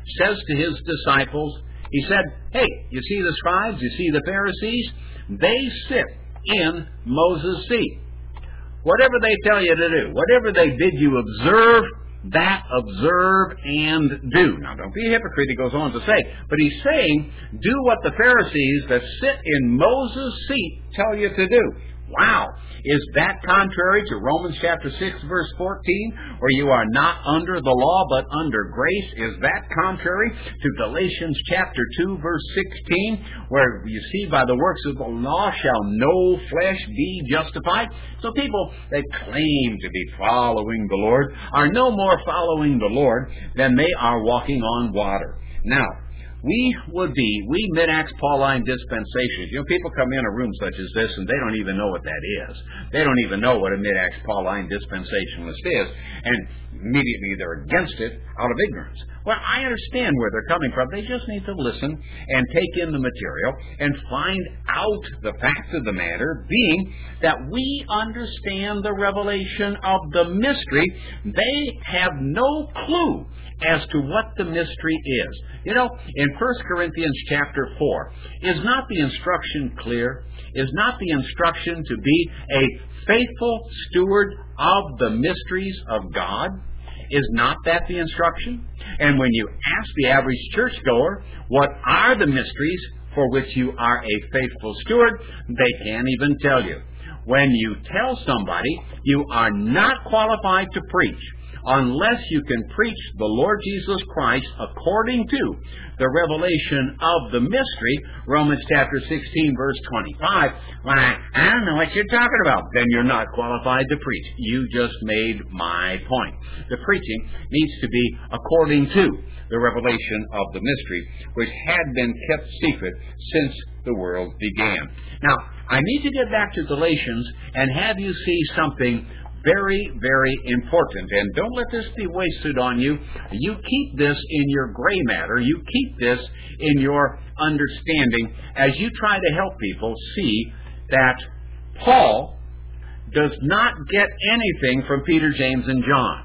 S2: says to his disciples, he said, hey, you see the scribes, you see the Pharisees? They sit in Moses' seat. Whatever they tell you to do, whatever they bid you observe, that observe and do. Now, don't be a hypocrite, he goes on to say. But he's saying, do what the Pharisees that sit in Moses' seat tell you to do. Wow. Is that contrary to Romans chapter six, verse fourteen, where you are not under the law but under grace? Is that contrary to Galatians chapter two, verse sixteen, where you see by the works of the law shall no flesh be justified? So people that claim to be following the Lord are no more following the Lord than they are walking on water. Now, we would be, we mid-Acts Pauline dispensations, you know, people come in a room such as this and they don't even know what that is. They don't even know what a mid-Acts Pauline dispensationalist is. And immediately they're against it out of ignorance. Well, I understand where they're coming from. They just need to listen and take in the material and find out the fact of the matter being that we understand the revelation of the mystery. They have no clue as to what the mystery is. You know, in First Corinthians chapter four, is not the instruction clear? Is not the instruction to be a faithful steward of the mysteries of God? Is not that the instruction? And when you ask the average churchgoer, what are the mysteries for which you are a faithful steward, they can't even tell you. When you tell somebody you are not qualified to preach unless you can preach the Lord Jesus Christ according to the revelation of the mystery, Romans chapter sixteen, verse twenty-five, why, I don't know what you're talking about. Then you're not qualified to preach. You just made my point. The preaching needs to be according to the revelation of the mystery, which had been kept secret since the world began. Now, I need to get back to Galatians and have you see something very, very important. And don't let this be wasted on you. You keep this in your gray matter. You keep this in your understanding as you try to help people see that Paul does not get anything from Peter, James, and John.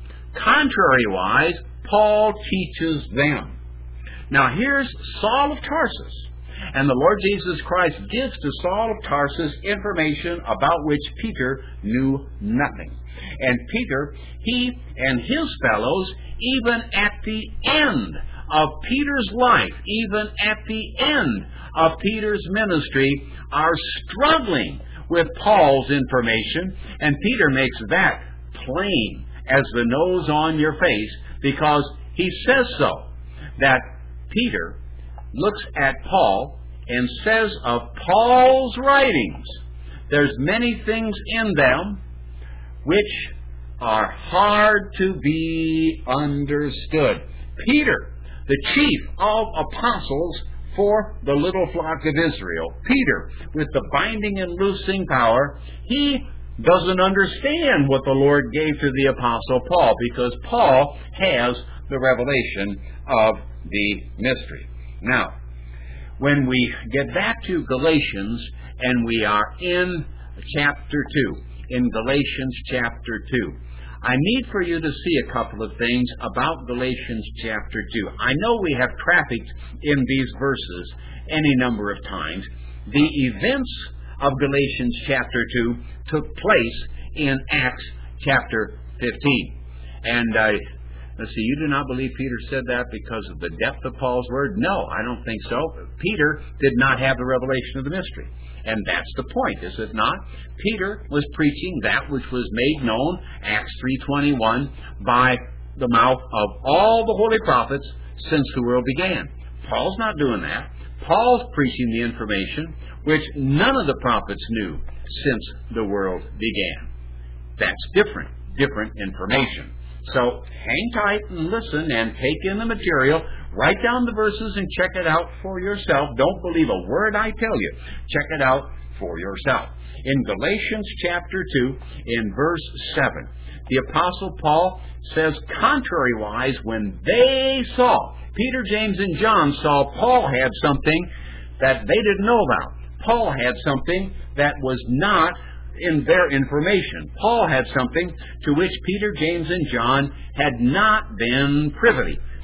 S2: Contrariwise, Paul teaches them. Now here's Saul of Tarsus. And the Lord Jesus Christ gives to Saul of Tarsus information about which Peter knew nothing. And Peter, he and his fellows, even at the end of Peter's life, even at the end of Peter's ministry, are struggling with Paul's information. And Peter makes that plain as the nose on your face, because he says so, that Peter looks at Paul and says of Paul's writings, there's many things in them which are hard to be understood. Peter, the chief of apostles for the little flock of Israel, Peter, with the binding and loosing power, he doesn't understand what the Lord gave to the apostle Paul, because Paul has the revelation of the mystery. Now, when we get back to Galatians, and we are in chapter two, in Galatians chapter two, I need for you to see a couple of things about Galatians chapter two. I know we have trafficked in these verses any number of times. The events of Galatians chapter two took place in Acts chapter fifteen. And uh, let's see, you do not believe Peter said that because of the depth of Paul's word? No, I don't think so. Peter did not have the revelation of the mystery. And that's the point, is it not? Peter was preaching that which was made known, Acts three twenty-one, by the mouth of all the holy prophets since the world began. Paul's not doing that. Paul's preaching the information which none of the prophets knew since the world began. That's different, different information. So hang tight and listen and take in the material. Write down the verses and check it out for yourself. Don't believe a word I tell you. Check it out for yourself. In Galatians chapter two, in verse seven, the Apostle Paul says, contrariwise, when they saw, Peter, James, and John saw Paul had something that they didn't know about. Paul had something that was not in their information. Paul had something to which Peter, James, and John had not been privy.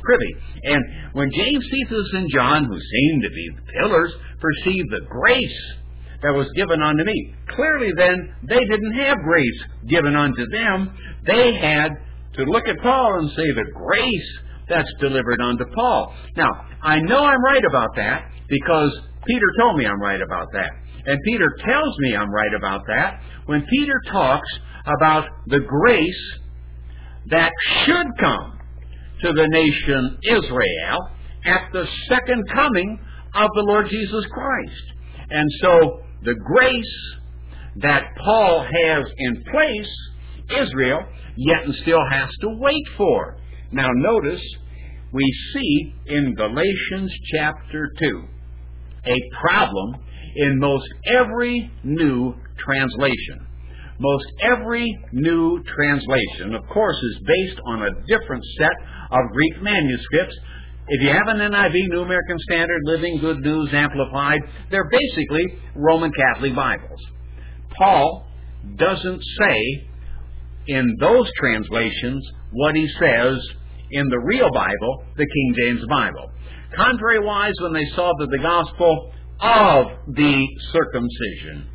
S2: privy. And when James, Cephas, and John, who seemed to be the pillars, perceived the grace that was given unto me, clearly then they didn't have grace given unto them. They had to look at Paul and say the grace that's delivered unto Paul. Now, I know I'm right about that because Peter told me I'm right about that. And Peter tells me I'm right about that when Peter talks about the grace that should come to the nation Israel at the second coming of the Lord Jesus Christ. And so the grace that Paul has in place, Israel yet and still has to wait for. Now notice, we see in Galatians chapter two a problem in most every new translation. Most every new translation, of course, is based on a different set of Greek manuscripts. If you have an N I V, New American Standard, Living Good News, Amplified, they're basically Roman Catholic Bibles. Paul doesn't say in those translations what he says in the real Bible, the King James Bible. Contrariwise, when they saw that the gospel of the circumcision,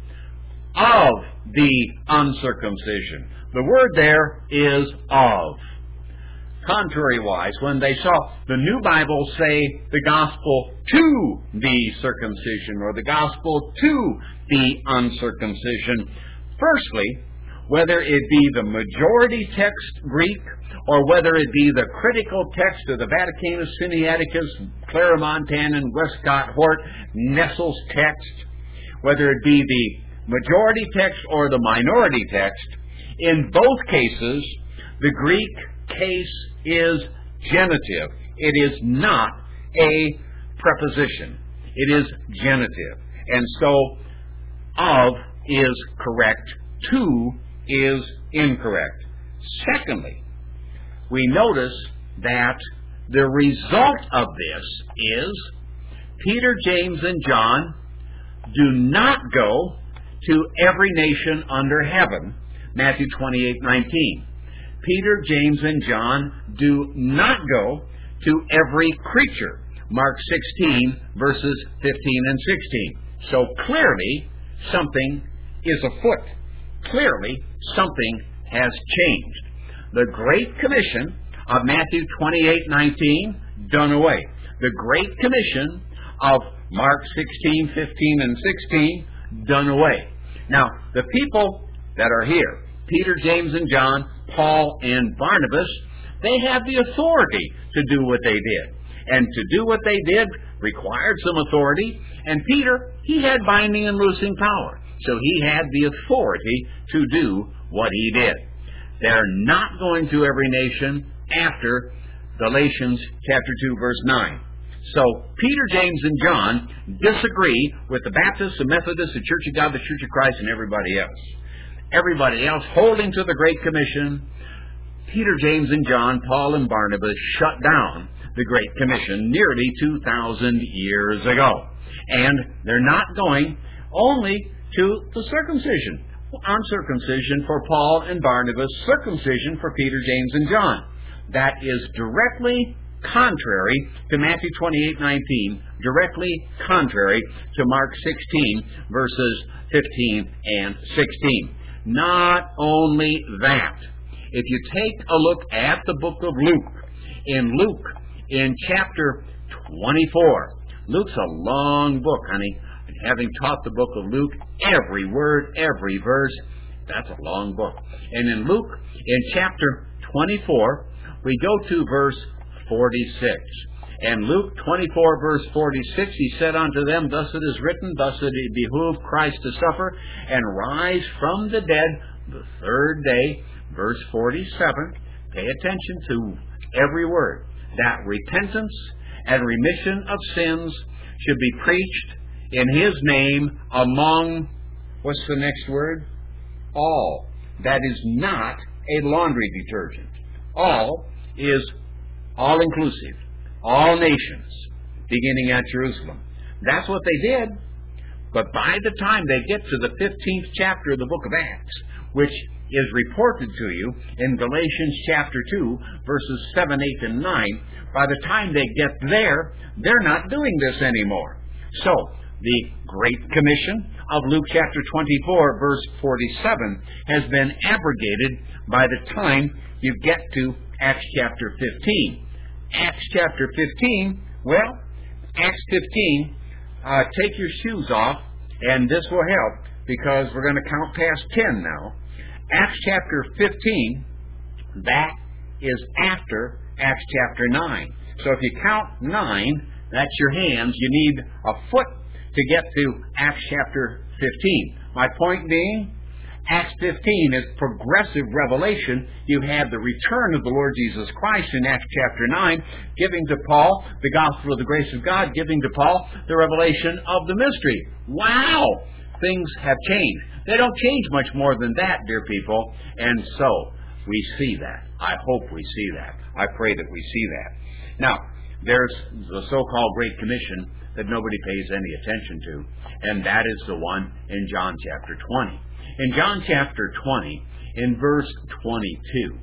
S2: of the uncircumcision, the word there is of. Contrariwise, when they saw the New Bible say the gospel to the circumcision or the gospel to the uncircumcision, firstly, whether it be the majority text Greek or whether it be the critical text of the Vaticanus, Sinaiticus, Claromontan, Westcott, Hort, Nessel's text, whether it be the majority text or the minority text, in both cases, the Greek case is genitive. It is not a preposition. It is genitive. And so, of is correct, to is incorrect. Secondly, we notice that the result of this is Peter, James, and John do not go to every nation under heaven, Matthew twenty-eight nineteen. Peter, James, and John do not go to every creature, Mark sixteen, verses fifteen and sixteen. So clearly, something is afoot. Clearly, something has changed. The Great Commission of Matthew twenty-eight nineteen, done away. The Great Commission of Mark sixteen, fifteen, and sixteen, done away. Now, the people that are here, Peter, James, and John, Paul, and Barnabas, they have the authority to do what they did. And to do what they did required some authority. And Peter, he had binding and loosing power. So he had the authority to do what he did. They're not going to every nation after Galatians chapter two, verse nine. So Peter, James, and John disagree with the Baptists, the Methodists, the Church of God, the Church of Christ, and everybody else. Everybody else holding to the Great Commission. Peter, James, and John, Paul, and Barnabas shut down the Great Commission nearly two thousand years ago. And they're not going only to the circumcision. Uncircumcision for Paul and Barnabas, circumcision for Peter, James, and John. That is directly contrary to Matthew twenty-eight nineteen, directly contrary to Mark sixteen, verses fifteen and sixteen. Not only that, if you take a look at the book of Luke, in Luke, in chapter twenty-four, Luke's a long book, honey. Having taught the book of Luke, every word, every verse, that's a long book. And in Luke, in chapter twenty-four, we go to verse forty-six. And Luke twenty-four, verse forty-six, he said unto them, Thus it is written, thus it behooved Christ to suffer, and rise from the dead the third day. Verse forty-seven, pay attention to every word. That repentance and remission of sins should be preached in His name among, what's the next word? All. That is not a laundry detergent. All is all-inclusive. All nations, beginning at Jerusalem. That's what they did. But by the time they get to the fifteenth chapter of the book of Acts, which is reported to you in Galatians chapter two, verses seven, eight, and nine, by the time they get there, they're not doing this anymore. So, the Great Commission of Luke chapter twenty-four, verse forty-seven, has been abrogated by the time you get to Acts chapter fifteen. Acts chapter fifteen, well, Acts fifteen, uh, take your shoes off, and this will help, because we're going to count past ten now. Acts chapter fifteen, that is after Acts chapter nine. So if you count nine, that's your hands. You need a foot to get to Acts chapter fifteen. My point being, Acts fifteen is progressive revelation. You have the return of the Lord Jesus Christ in Acts chapter nine, giving to Paul the gospel of the grace of God, giving to Paul the revelation of the mystery. Wow! Things have changed. They don't change much more than that, dear people, and so we see that. I hope we see that. I pray that we see that. Now, there's the so-called Great Commission that nobody pays any attention to, and that is the one in John chapter twenty. In John chapter twenty, in verse twenty-two,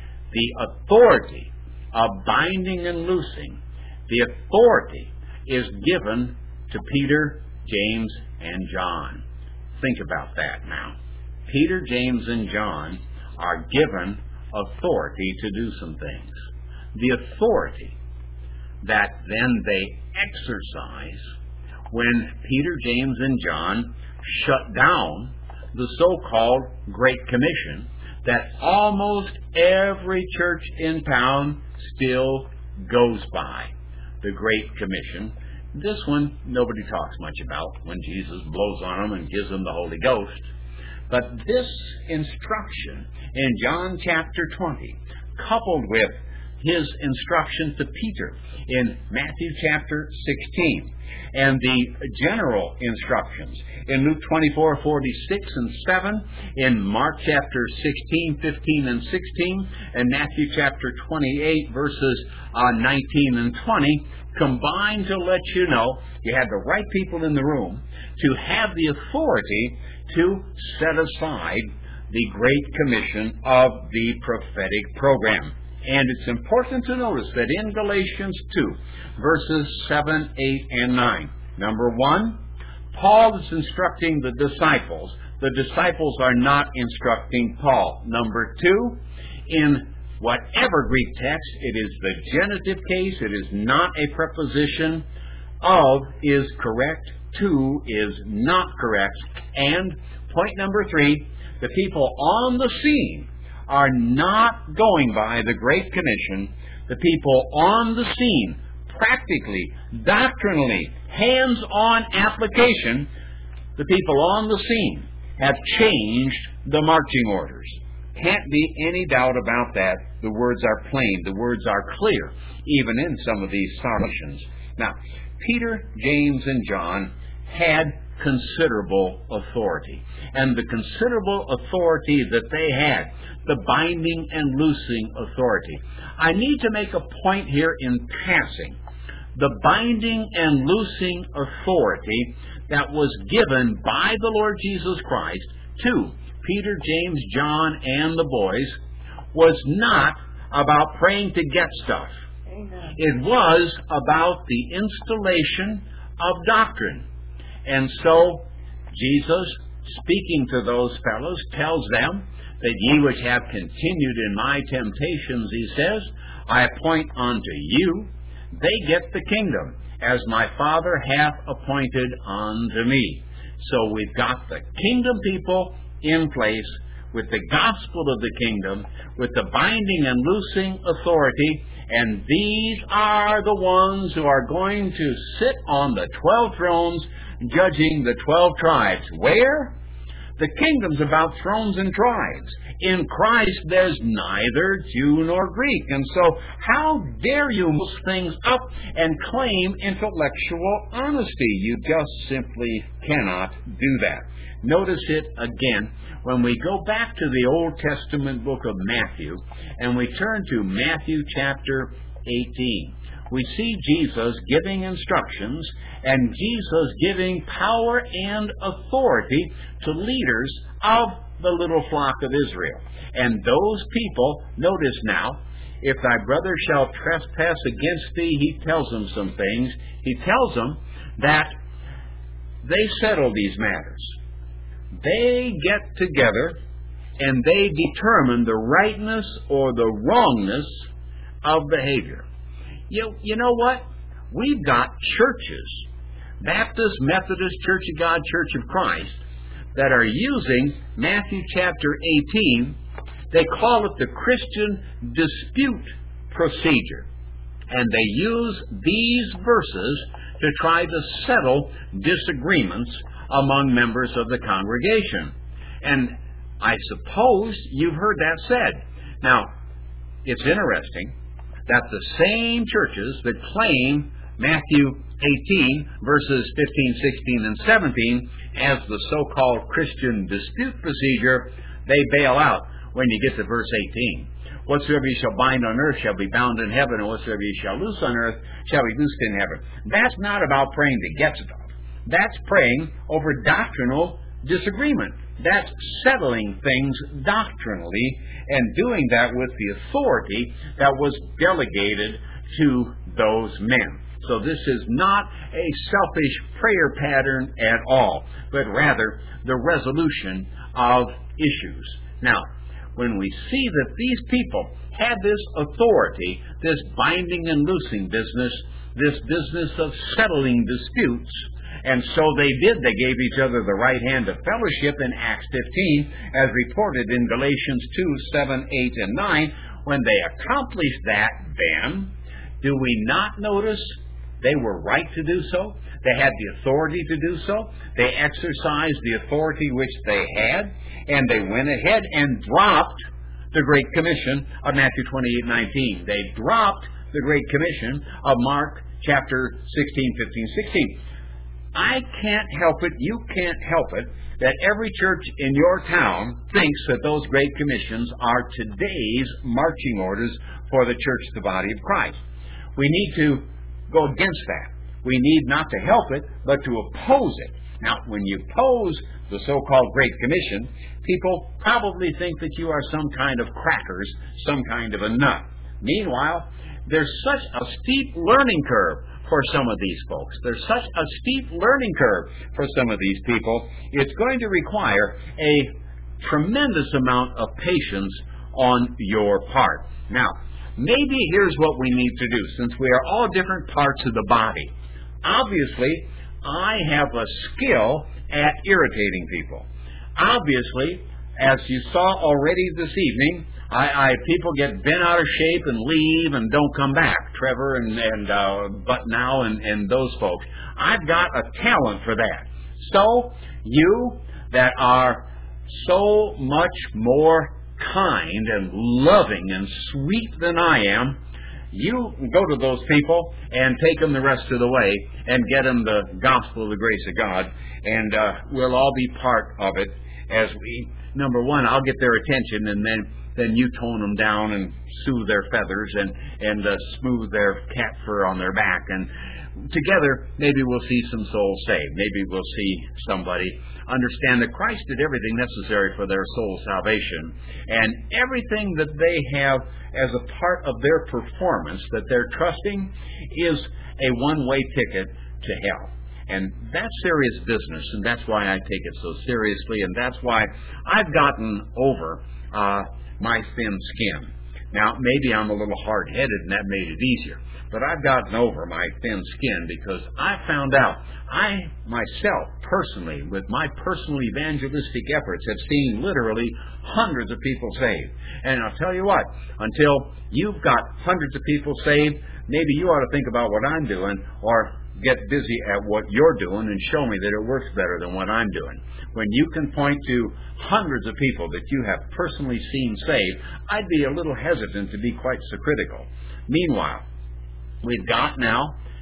S2: the authority of binding and loosing, the authority is given to Peter, James, and John. Think about that now. Peter, James, and John are given authority to do some things. The authority that then they exercise when Peter, James, and John shut down the so-called Great Commission that almost every church in town still goes by. The Great Commission. This one nobody talks much about when Jesus blows on them and gives them the Holy Ghost. But this instruction in John chapter twenty, coupled with his instruction to Peter in Matthew chapter sixteen, and the general instructions in Luke twenty-four, forty-six and seven, in Mark chapter sixteen, fifteen and sixteen, and Matthew chapter twenty-eight, verses uh, nineteen and twenty, combine to let you know you have the right people in the room to have the authority to set aside the Great Commission of the prophetic program. And it's important to notice that in Galatians two, verses seven, eight, and nine, number one, Paul is instructing the disciples. The disciples are not instructing Paul. Number two, in whatever Greek text, it is the genitive case. It is not a preposition. Of is correct. To is not correct. And point number three, the people on the scene are not going by the Great Commission. The people on the scene, practically, doctrinally, hands-on application, the people on the scene have changed the marching orders. Can't be any doubt about that. The words are plain. The words are clear, even in some of these salvations. Now, Peter, James, and John had considerable authority. And the considerable authority that they had, the binding and loosing authority. I need to make a point here in passing. The binding and loosing authority that was given by the Lord Jesus Christ to Peter, James, John, and the boys was not about praying to get stuff.
S1: Amen.
S2: It was about the installation of doctrine. And so, Jesus, speaking to those fellows, tells them that ye which have continued in my temptations, he says, I appoint unto you, they get the kingdom, as my Father hath appointed unto me. So we've got the kingdom people in place with the gospel of the kingdom, with the binding and loosing authority, and these are the ones who are going to sit on the twelve thrones, judging the twelve tribes. Where? The kingdom's about thrones and tribes. In Christ there's neither Jew nor Greek. And so how dare you mix things up and claim intellectual honesty? You just simply cannot do that. Notice it again when we go back to the Old Testament book of Matthew and we turn to Matthew chapter eighteen. we see Jesus giving instructions and Jesus giving power and authority to leaders of the little flock of Israel. And those people, notice now, if thy brother shall trespass against thee, he tells them some things. He tells them that they settle these matters. They get together and they determine the rightness or the wrongness of behavior. You, you know what? We've got churches, Baptist, Methodist, Church of God, Church of Christ, that are using Matthew chapter eighteen. They call it the Christian dispute procedure. And they use these verses to try to settle disagreements among members of the congregation. And I suppose you've heard that said. Now, it's interesting that the same churches that claim Matthew eighteen, verses fifteen, sixteen, and seventeen as the so-called Christian dispute procedure, they bail out when you get to verse eighteen. Whatsoever you shall bind on earth shall be bound in heaven, and whatsoever you shall loose on earth shall be loosed in heaven. That's not about praying to get stuff. That's praying over doctrinal disagreement. That's settling things doctrinally and doing that with the authority that was delegated to those men. So this is not a selfish prayer pattern at all, but rather the resolution of issues. Now, when we see that these people had this authority, this binding and loosing business, this business of settling disputes, and so they did. They gave each other the right hand of fellowship in Acts fifteen, as reported in Galatians two, seven, eight, and nine. When they accomplished that, then, do we not notice they were right to do so? They had the authority to do so. They exercised the authority which they had, and they went ahead and dropped the Great Commission of Matthew twenty-eight, nineteen. They dropped the Great Commission of Mark chapter sixteen, fifteen, sixteen. I can't help it, you can't help it, that every church in your town thinks that those Great Commissions are today's marching orders for the church, the body of Christ. We need to go against that. We need not to help it, but to oppose it. Now, when you oppose the so-called Great Commission, people probably think that you are some kind of crackers, some kind of a nut. Meanwhile, there's such a steep learning curve for some of these folks. There's such a steep learning curve for some of these people. It's going to require a tremendous amount of patience on your part. Now, maybe here's what we need to do, since we are all different parts of the body. Obviously, I have a skill at irritating people. Obviously, as you saw already this evening, I, I people get bent out of shape and leave and don't come back. Trevor and, and uh, But Now and, and those folks. I've got a talent for that. So, you that are so much more kind and loving and sweet than I am, you go to those people and take them the rest of the way and get them the gospel of the grace of God, and uh, we'll all be part of it as we, number one, I'll get their attention, and then, then you tone them down and soothe their feathers and, and uh, smooth their cat fur on their back, and together maybe we'll see some souls saved. Maybe we'll see somebody understand that Christ did everything necessary for their soul salvation, and everything that they have as a part of their performance that they're trusting is a one-way ticket to hell. And that's serious business, and that's why I take it so seriously, and that's why I've gotten over uh, my thin skin. Now, maybe I'm a little hard-headed, and that made it easier. But I've gotten over my thin skin because I found out I myself personally, with my personal evangelistic efforts, have seen literally hundreds of people saved. And I'll tell you what, until you've got hundreds of people saved, maybe you ought to think about what I'm doing, or get busy at what you're doing and show me that it works better than what I'm doing. When you can point to hundreds of people that you have personally seen saved, I'd be a little hesitant to be quite so critical. Meanwhile, we've got now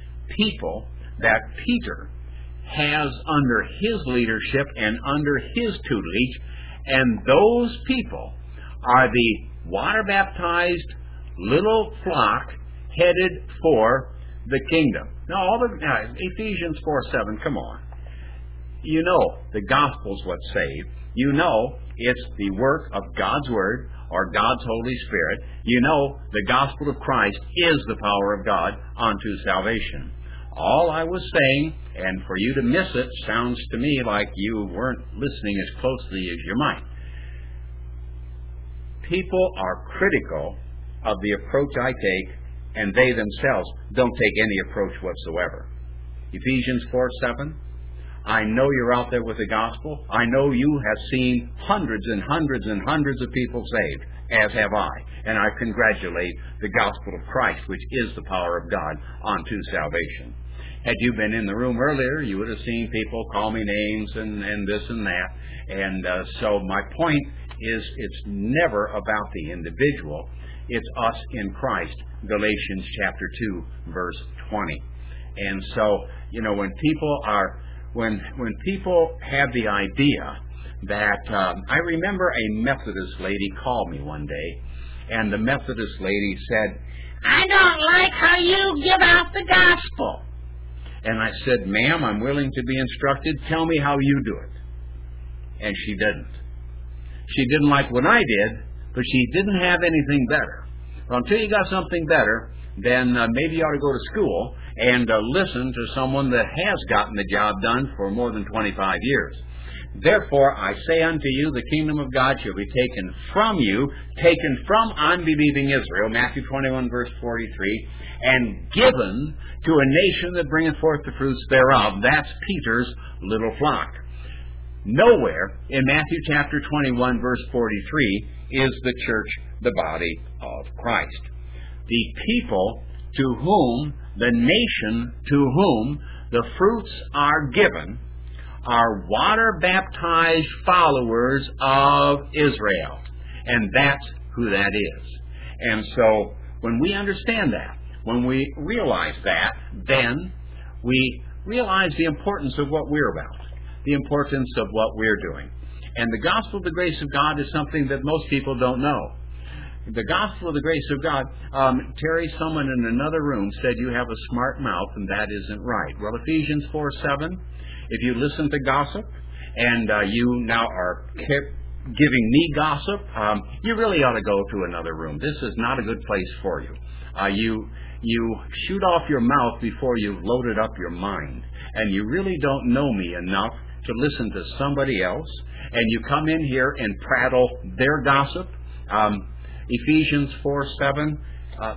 S2: people that Peter has under his leadership and under his tutelage, and those people are the water-baptized little flock headed for the kingdom. No, all the uh, Ephesians four seven, come on. You know the gospel's what saved. You know it's the work of God's Word or God's Holy Spirit. You know the gospel of Christ is the power of God unto salvation. All I was saying, and for you to miss it, sounds to me like you weren't listening as closely as you might. People are critical of the approach I take, and they themselves don't take any approach whatsoever. Ephesians four seven, I know you're out there with the gospel. I know you have seen hundreds and hundreds and hundreds of people saved, as have I. And I congratulate the gospel of Christ, which is the power of God unto salvation. Had you been in the room earlier, you would have seen people call me names and, and this and that. And uh, so my point is it's never about the individual. It's us in Christ, Galatians chapter two, verse twenty. And so, you know, when people are, when when people have the idea that, um, I remember a Methodist lady called me one day, and the Methodist lady said, I don't like how you give out the gospel. And I said, ma'am, I'm willing to be instructed. Tell me how you do it. And she didn't. She didn't like what I did, but she didn't have anything better. Well, until you got something better, then uh, maybe you ought to go to school and uh, listen to someone that has gotten the job done for more than twenty-five years. Therefore, I say unto you, the kingdom of God shall be taken from you, taken from unbelieving Israel, Matthew twenty-one, verse forty-three, and given to a nation that bringeth forth the fruits thereof. That's Peter's little flock. Nowhere in Matthew chapter twenty-one, verse forty-three, is the church the body of Christ. The people to whom, the nation to whom the fruits are given are water-baptized followers of Israel. And that's who that is. And so, when we understand that, when we realize that, then we realize the importance of what we're about, the importance of what we're doing. And the gospel of the grace of God is something that most people don't know. The gospel of the grace of God, um, Terry, someone in another room said you have a smart mouth, and that isn't right. Well, Ephesians four seven, if you listen to gossip, and uh, you now are giving me gossip, um, you really ought to go to another room. This is not a good place for you. Uh, you you shoot off your mouth before you've loaded up your mind, and you really don't know me enough to listen to somebody else, and you come in here and prattle their gossip. Um, Ephesians four seven, uh,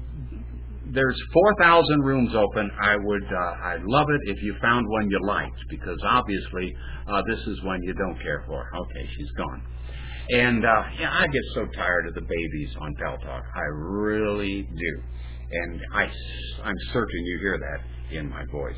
S2: there's four thousand rooms open. I would, uh, I'd love it if you found one you liked, because obviously uh, this is one you don't care for. Okay, she's gone. And uh, yeah, I get so tired of the babies on Pal Talk. I really do. And I, I'm certain you hear that in my voice.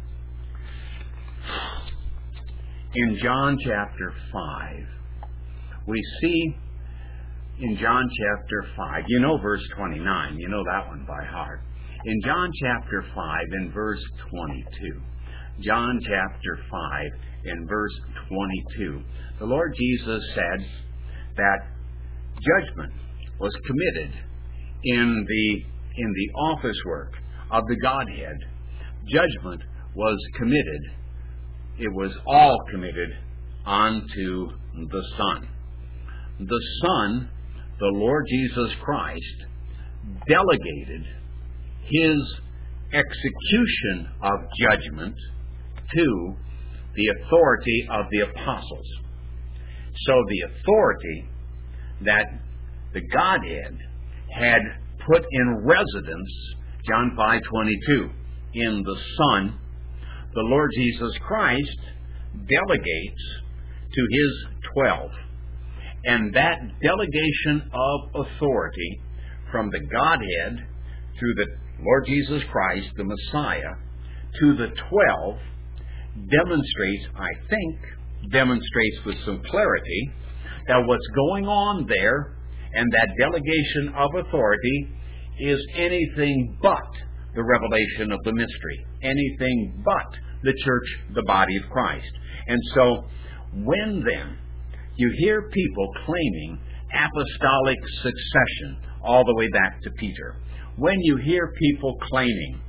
S2: In John chapter five, we see in John chapter five, you know verse twenty-nine, you know that one by heart. In John chapter five, in verse twenty-two, John chapter five, in verse twenty-two, the Lord Jesus said that judgment was committed in the in the office work of the Godhead. Judgment was committed. It was all committed onto the Son. The Son, the Lord Jesus Christ, delegated His execution of judgment to the authority of the apostles. So the authority that the Godhead had put in residence, John five twenty-two, in the Son, the Lord Jesus Christ delegates to His twelve. And that delegation of authority from the Godhead through the Lord Jesus Christ, the Messiah, to the twelve demonstrates, I think, demonstrates with some clarity that what's going on there and that delegation of authority is anything but the revelation of the mystery, anything but the church, the body of Christ. And so, when then you hear people claiming apostolic succession all the way back to Peter, when you hear people claiming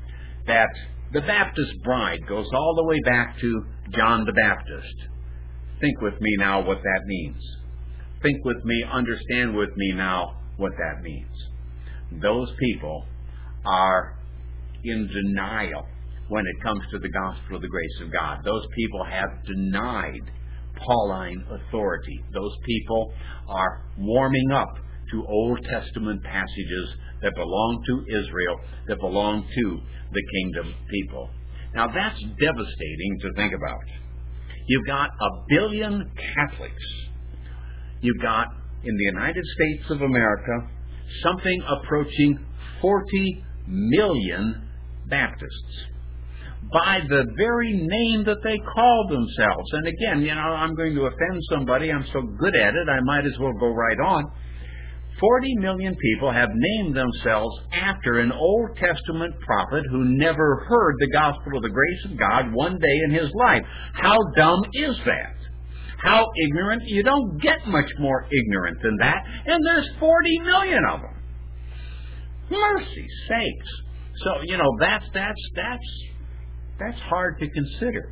S2: that the Baptist bride goes all the way back to John the Baptist. Think with me now what that means. Think with me, understand with me now what that means. Those people are in denial when it comes to the gospel of the grace of God. Those people have denied Pauline authority. Those people are warming up to Old Testament passages that belong to Israel, that belong to the kingdom people. Now that's devastating to think about. You've got a billion Catholics. You've got, in the United States of America, something approaching forty million Baptists. By the very name that they call themselves. And again, you know, I'm going to offend somebody. I'm so good at it, I might as well go right on. forty million people have named themselves after an Old Testament prophet who never heard the gospel of the grace of God one day in his life. How dumb is that? How ignorant? You don't get much more ignorant than that. And there's forty million of them. Mercy sakes. So, you know, that's, that's, that's, that's hard to consider.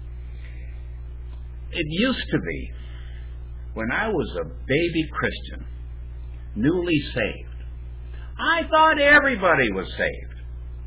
S2: It used to be, when I was a baby Christian, newly saved, I thought everybody was saved.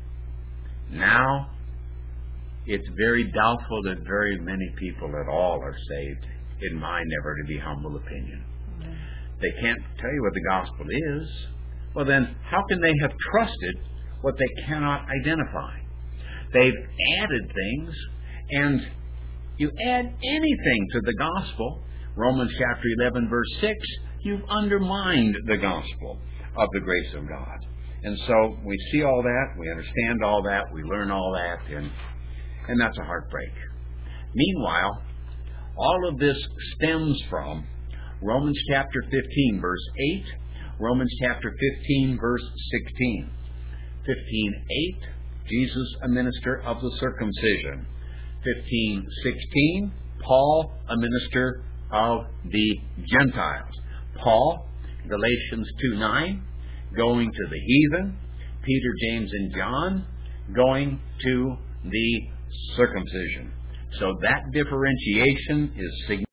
S2: Now, it's very doubtful that very many people at all are saved, in my never to be humble opinion. They can't tell you what the gospel is. Well then, how can they have trusted what they cannot identify? They've added things, and you add anything to the gospel, Romans chapter eleven, verse six, you've undermined the gospel of the grace of God. And so we see all that, we understand all that, we learn all that, and, and that's a heartbreak. Meanwhile, all of this stems from Romans chapter fifteen, verse eight, Romans chapter fifteen, verse sixteen. fifteen eight, Jesus, a minister of the circumcision. fifteen sixteen, Paul, a minister of the Gentiles. Paul, Galatians two nine, going to the heathen. Peter, James, and John, going to the circumcision. So that differentiation is significant.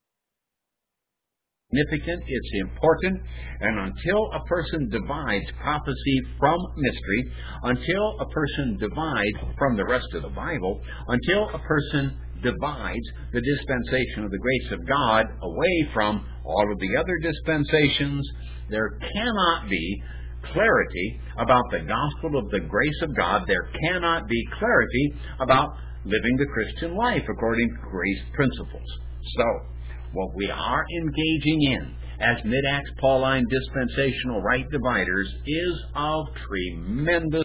S2: Significant, it's important, and until a person divides prophecy from mystery, until a person divides from the rest of the Bible, until a person divides the dispensation of the grace of God away from all of the other dispensations, there cannot be clarity about the gospel of the grace of God. There cannot be clarity about living the Christian life according to grace principles. So, what we are engaging in as Mid-Acts Pauline dispensational right dividers is of tremendous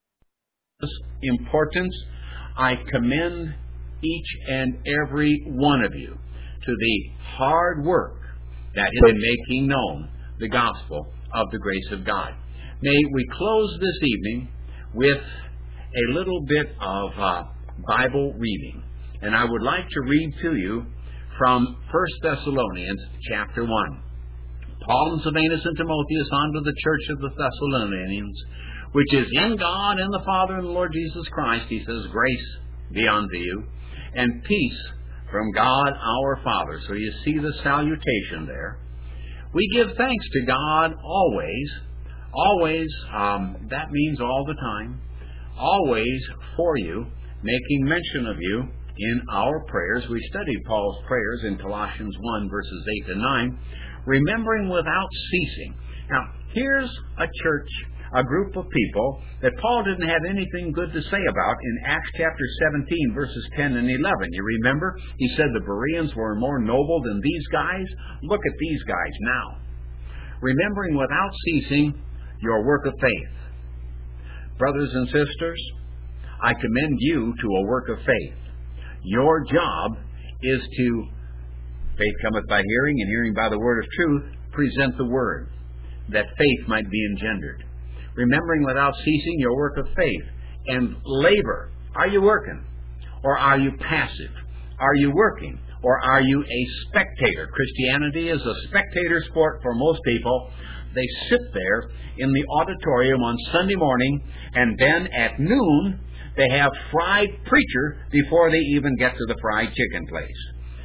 S2: importance. I commend each and every one of you to the hard work that is in making known the gospel of the grace of God. May we close this evening with a little bit of uh, Bible reading. And I would like to read to you from First Thessalonians chapter one. Paul and Silvanus and Timotheus unto the church of the Thessalonians, which is in God and the Father and the Lord Jesus Christ, he says, grace be unto you, and peace from God our Father. So you see the salutation there. We give thanks to God always, always, um, that means all the time, always for you, making mention of you in our prayers. We studied Paul's prayers in Colossians one, verses eight to nine, remembering without ceasing. Now, here's a church, a group of people that Paul didn't have anything good to say about in Acts chapter seventeen, verses ten and eleven. You remember? He said the Bereans were more noble than these guys. Look at these guys now. Remembering without ceasing your work of faith. Brothers and sisters, I commend you to a work of faith. Your job is to, faith cometh by hearing, and hearing by the word of truth, present the word, that faith might be engendered. Remembering without ceasing your work of faith, and labor. Are you working? Or are you passive? Are you working? Or are you a spectator? Christianity is a spectator sport for most people. They sit there in the auditorium on Sunday morning, and then at noon they have fried preacher before they even get to the fried chicken place.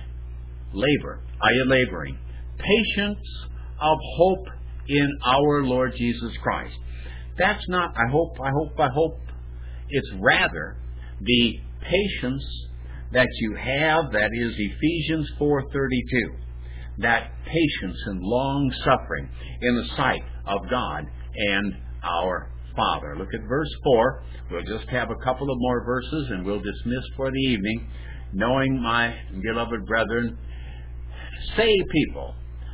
S2: Labor. Are you laboring? Patience of hope in our Lord Jesus Christ. That's not, I hope, I hope, I hope. It's rather the patience that you have, that is Ephesians four thirty-two. That patience and long suffering in the sight of God and our Father. Look at verse four. We'll just have a couple of more verses and we'll dismiss for the evening. Knowing, my beloved brethren, saved people,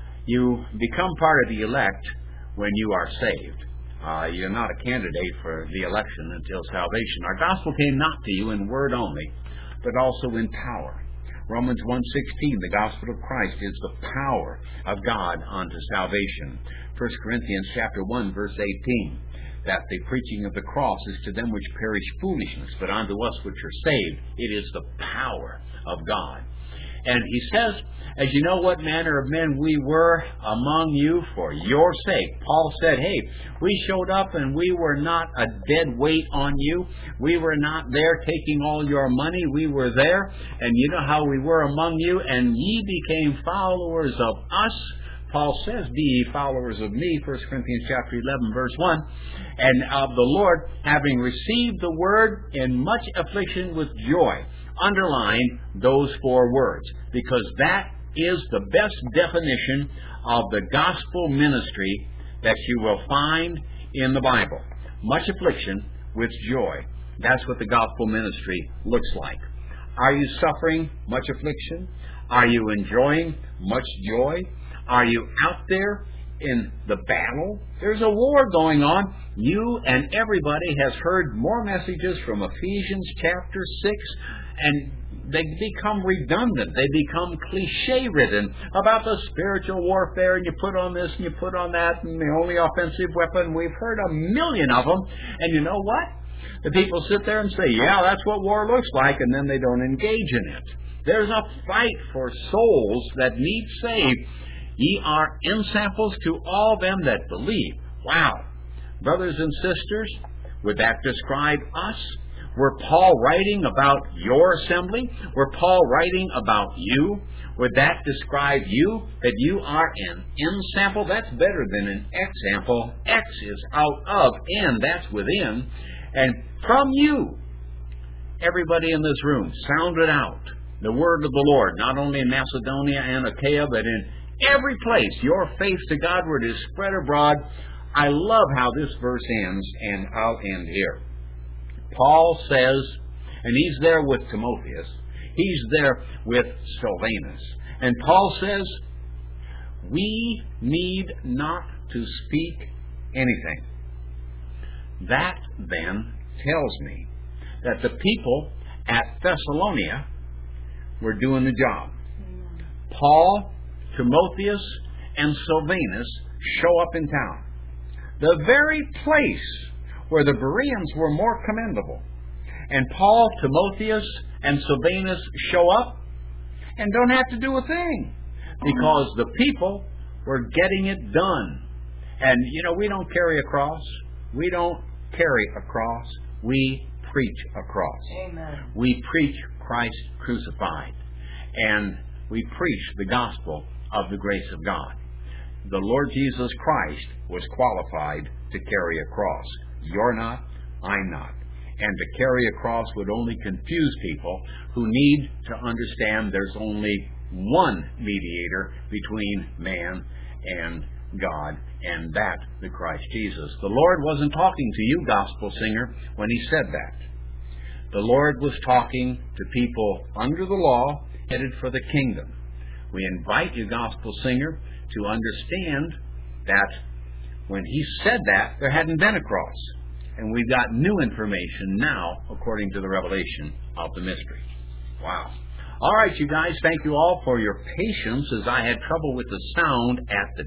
S2: you become part of the elect when you are saved. Uh, you're not a candidate for the election until salvation. Our gospel came not to you in word only, but also in power. Romans one sixteen, the gospel of Christ is the power of God unto salvation. First Corinthians chapter one, verse eighteen, that the preaching of the cross is to them which perish foolishness, but unto us which are saved, it is the power of God. And he says, as you know what manner of men we were among you for your sake. Paul said, hey, we showed up and we were not a dead weight on you. We were not there taking all your money. We were there, and you know how we were among you, and ye became followers of us. Paul says, be ye followers of me, First Corinthians chapter eleven, verse one, and of the Lord, having received the word in much affliction with joy. Underline those four words, because that is the best definition of the gospel ministry that you will find in the Bible. Much affliction with joy. That's what the gospel ministry looks like. Are you suffering much affliction? Are you enjoying much joy? Are you out there in the battle? There's a war going on. You and everybody has heard more messages from Ephesians chapter six, and they become redundant. They become cliche-ridden about the spiritual warfare, and you put on this and you put on that, and the only offensive weapon. We've heard a million of them, and you know what? The people sit there and say, yeah, that's what war looks like, and then they don't engage in it. There's a fight for souls that need saved. Ye are ensamples to all them that believe. Wow. Brothers and sisters, would that describe us? Were Paul writing about your assembly? Were Paul writing about you? Would that describe you? That you are an ensample? That's better than an example. X is out of, N, that's within. And from you, everybody in this room, sound it out. The word of the Lord, not only in Macedonia and Achaia, but in every place. Your faith to Godward is spread abroad. I love how this verse ends, and I'll end here. Paul says, and he's there with Timotheus, he's there with Silvanus, and Paul says, we need not to speak anything. That then tells me that the people at Thessalonica were doing the job. Paul, Timotheus, and Silvanus show up in town. The very place where the Bereans were more commendable. And Paul, Timotheus, and Silvanus show up and don't have to do a thing, because the people were getting it done. And, you know, we don't carry a cross. We don't carry a cross. We preach a cross.
S1: Amen.
S2: We preach Christ crucified. And we preach the gospel of the grace of God. The Lord Jesus Christ was qualified to carry a cross. You're not, I'm not. And to carry a cross would only confuse people who need to understand there's only one mediator between man and God, and that, the Christ Jesus. The Lord wasn't talking to you, gospel singer, when he said that. The Lord was talking to people under the law, headed for the kingdom. We invite you, gospel singer, to understand that when he said that, there hadn't been a cross. And we've got new information now, according to the revelation of the mystery. Wow. All right, you guys, thank you all for your patience as I had trouble with the sound at the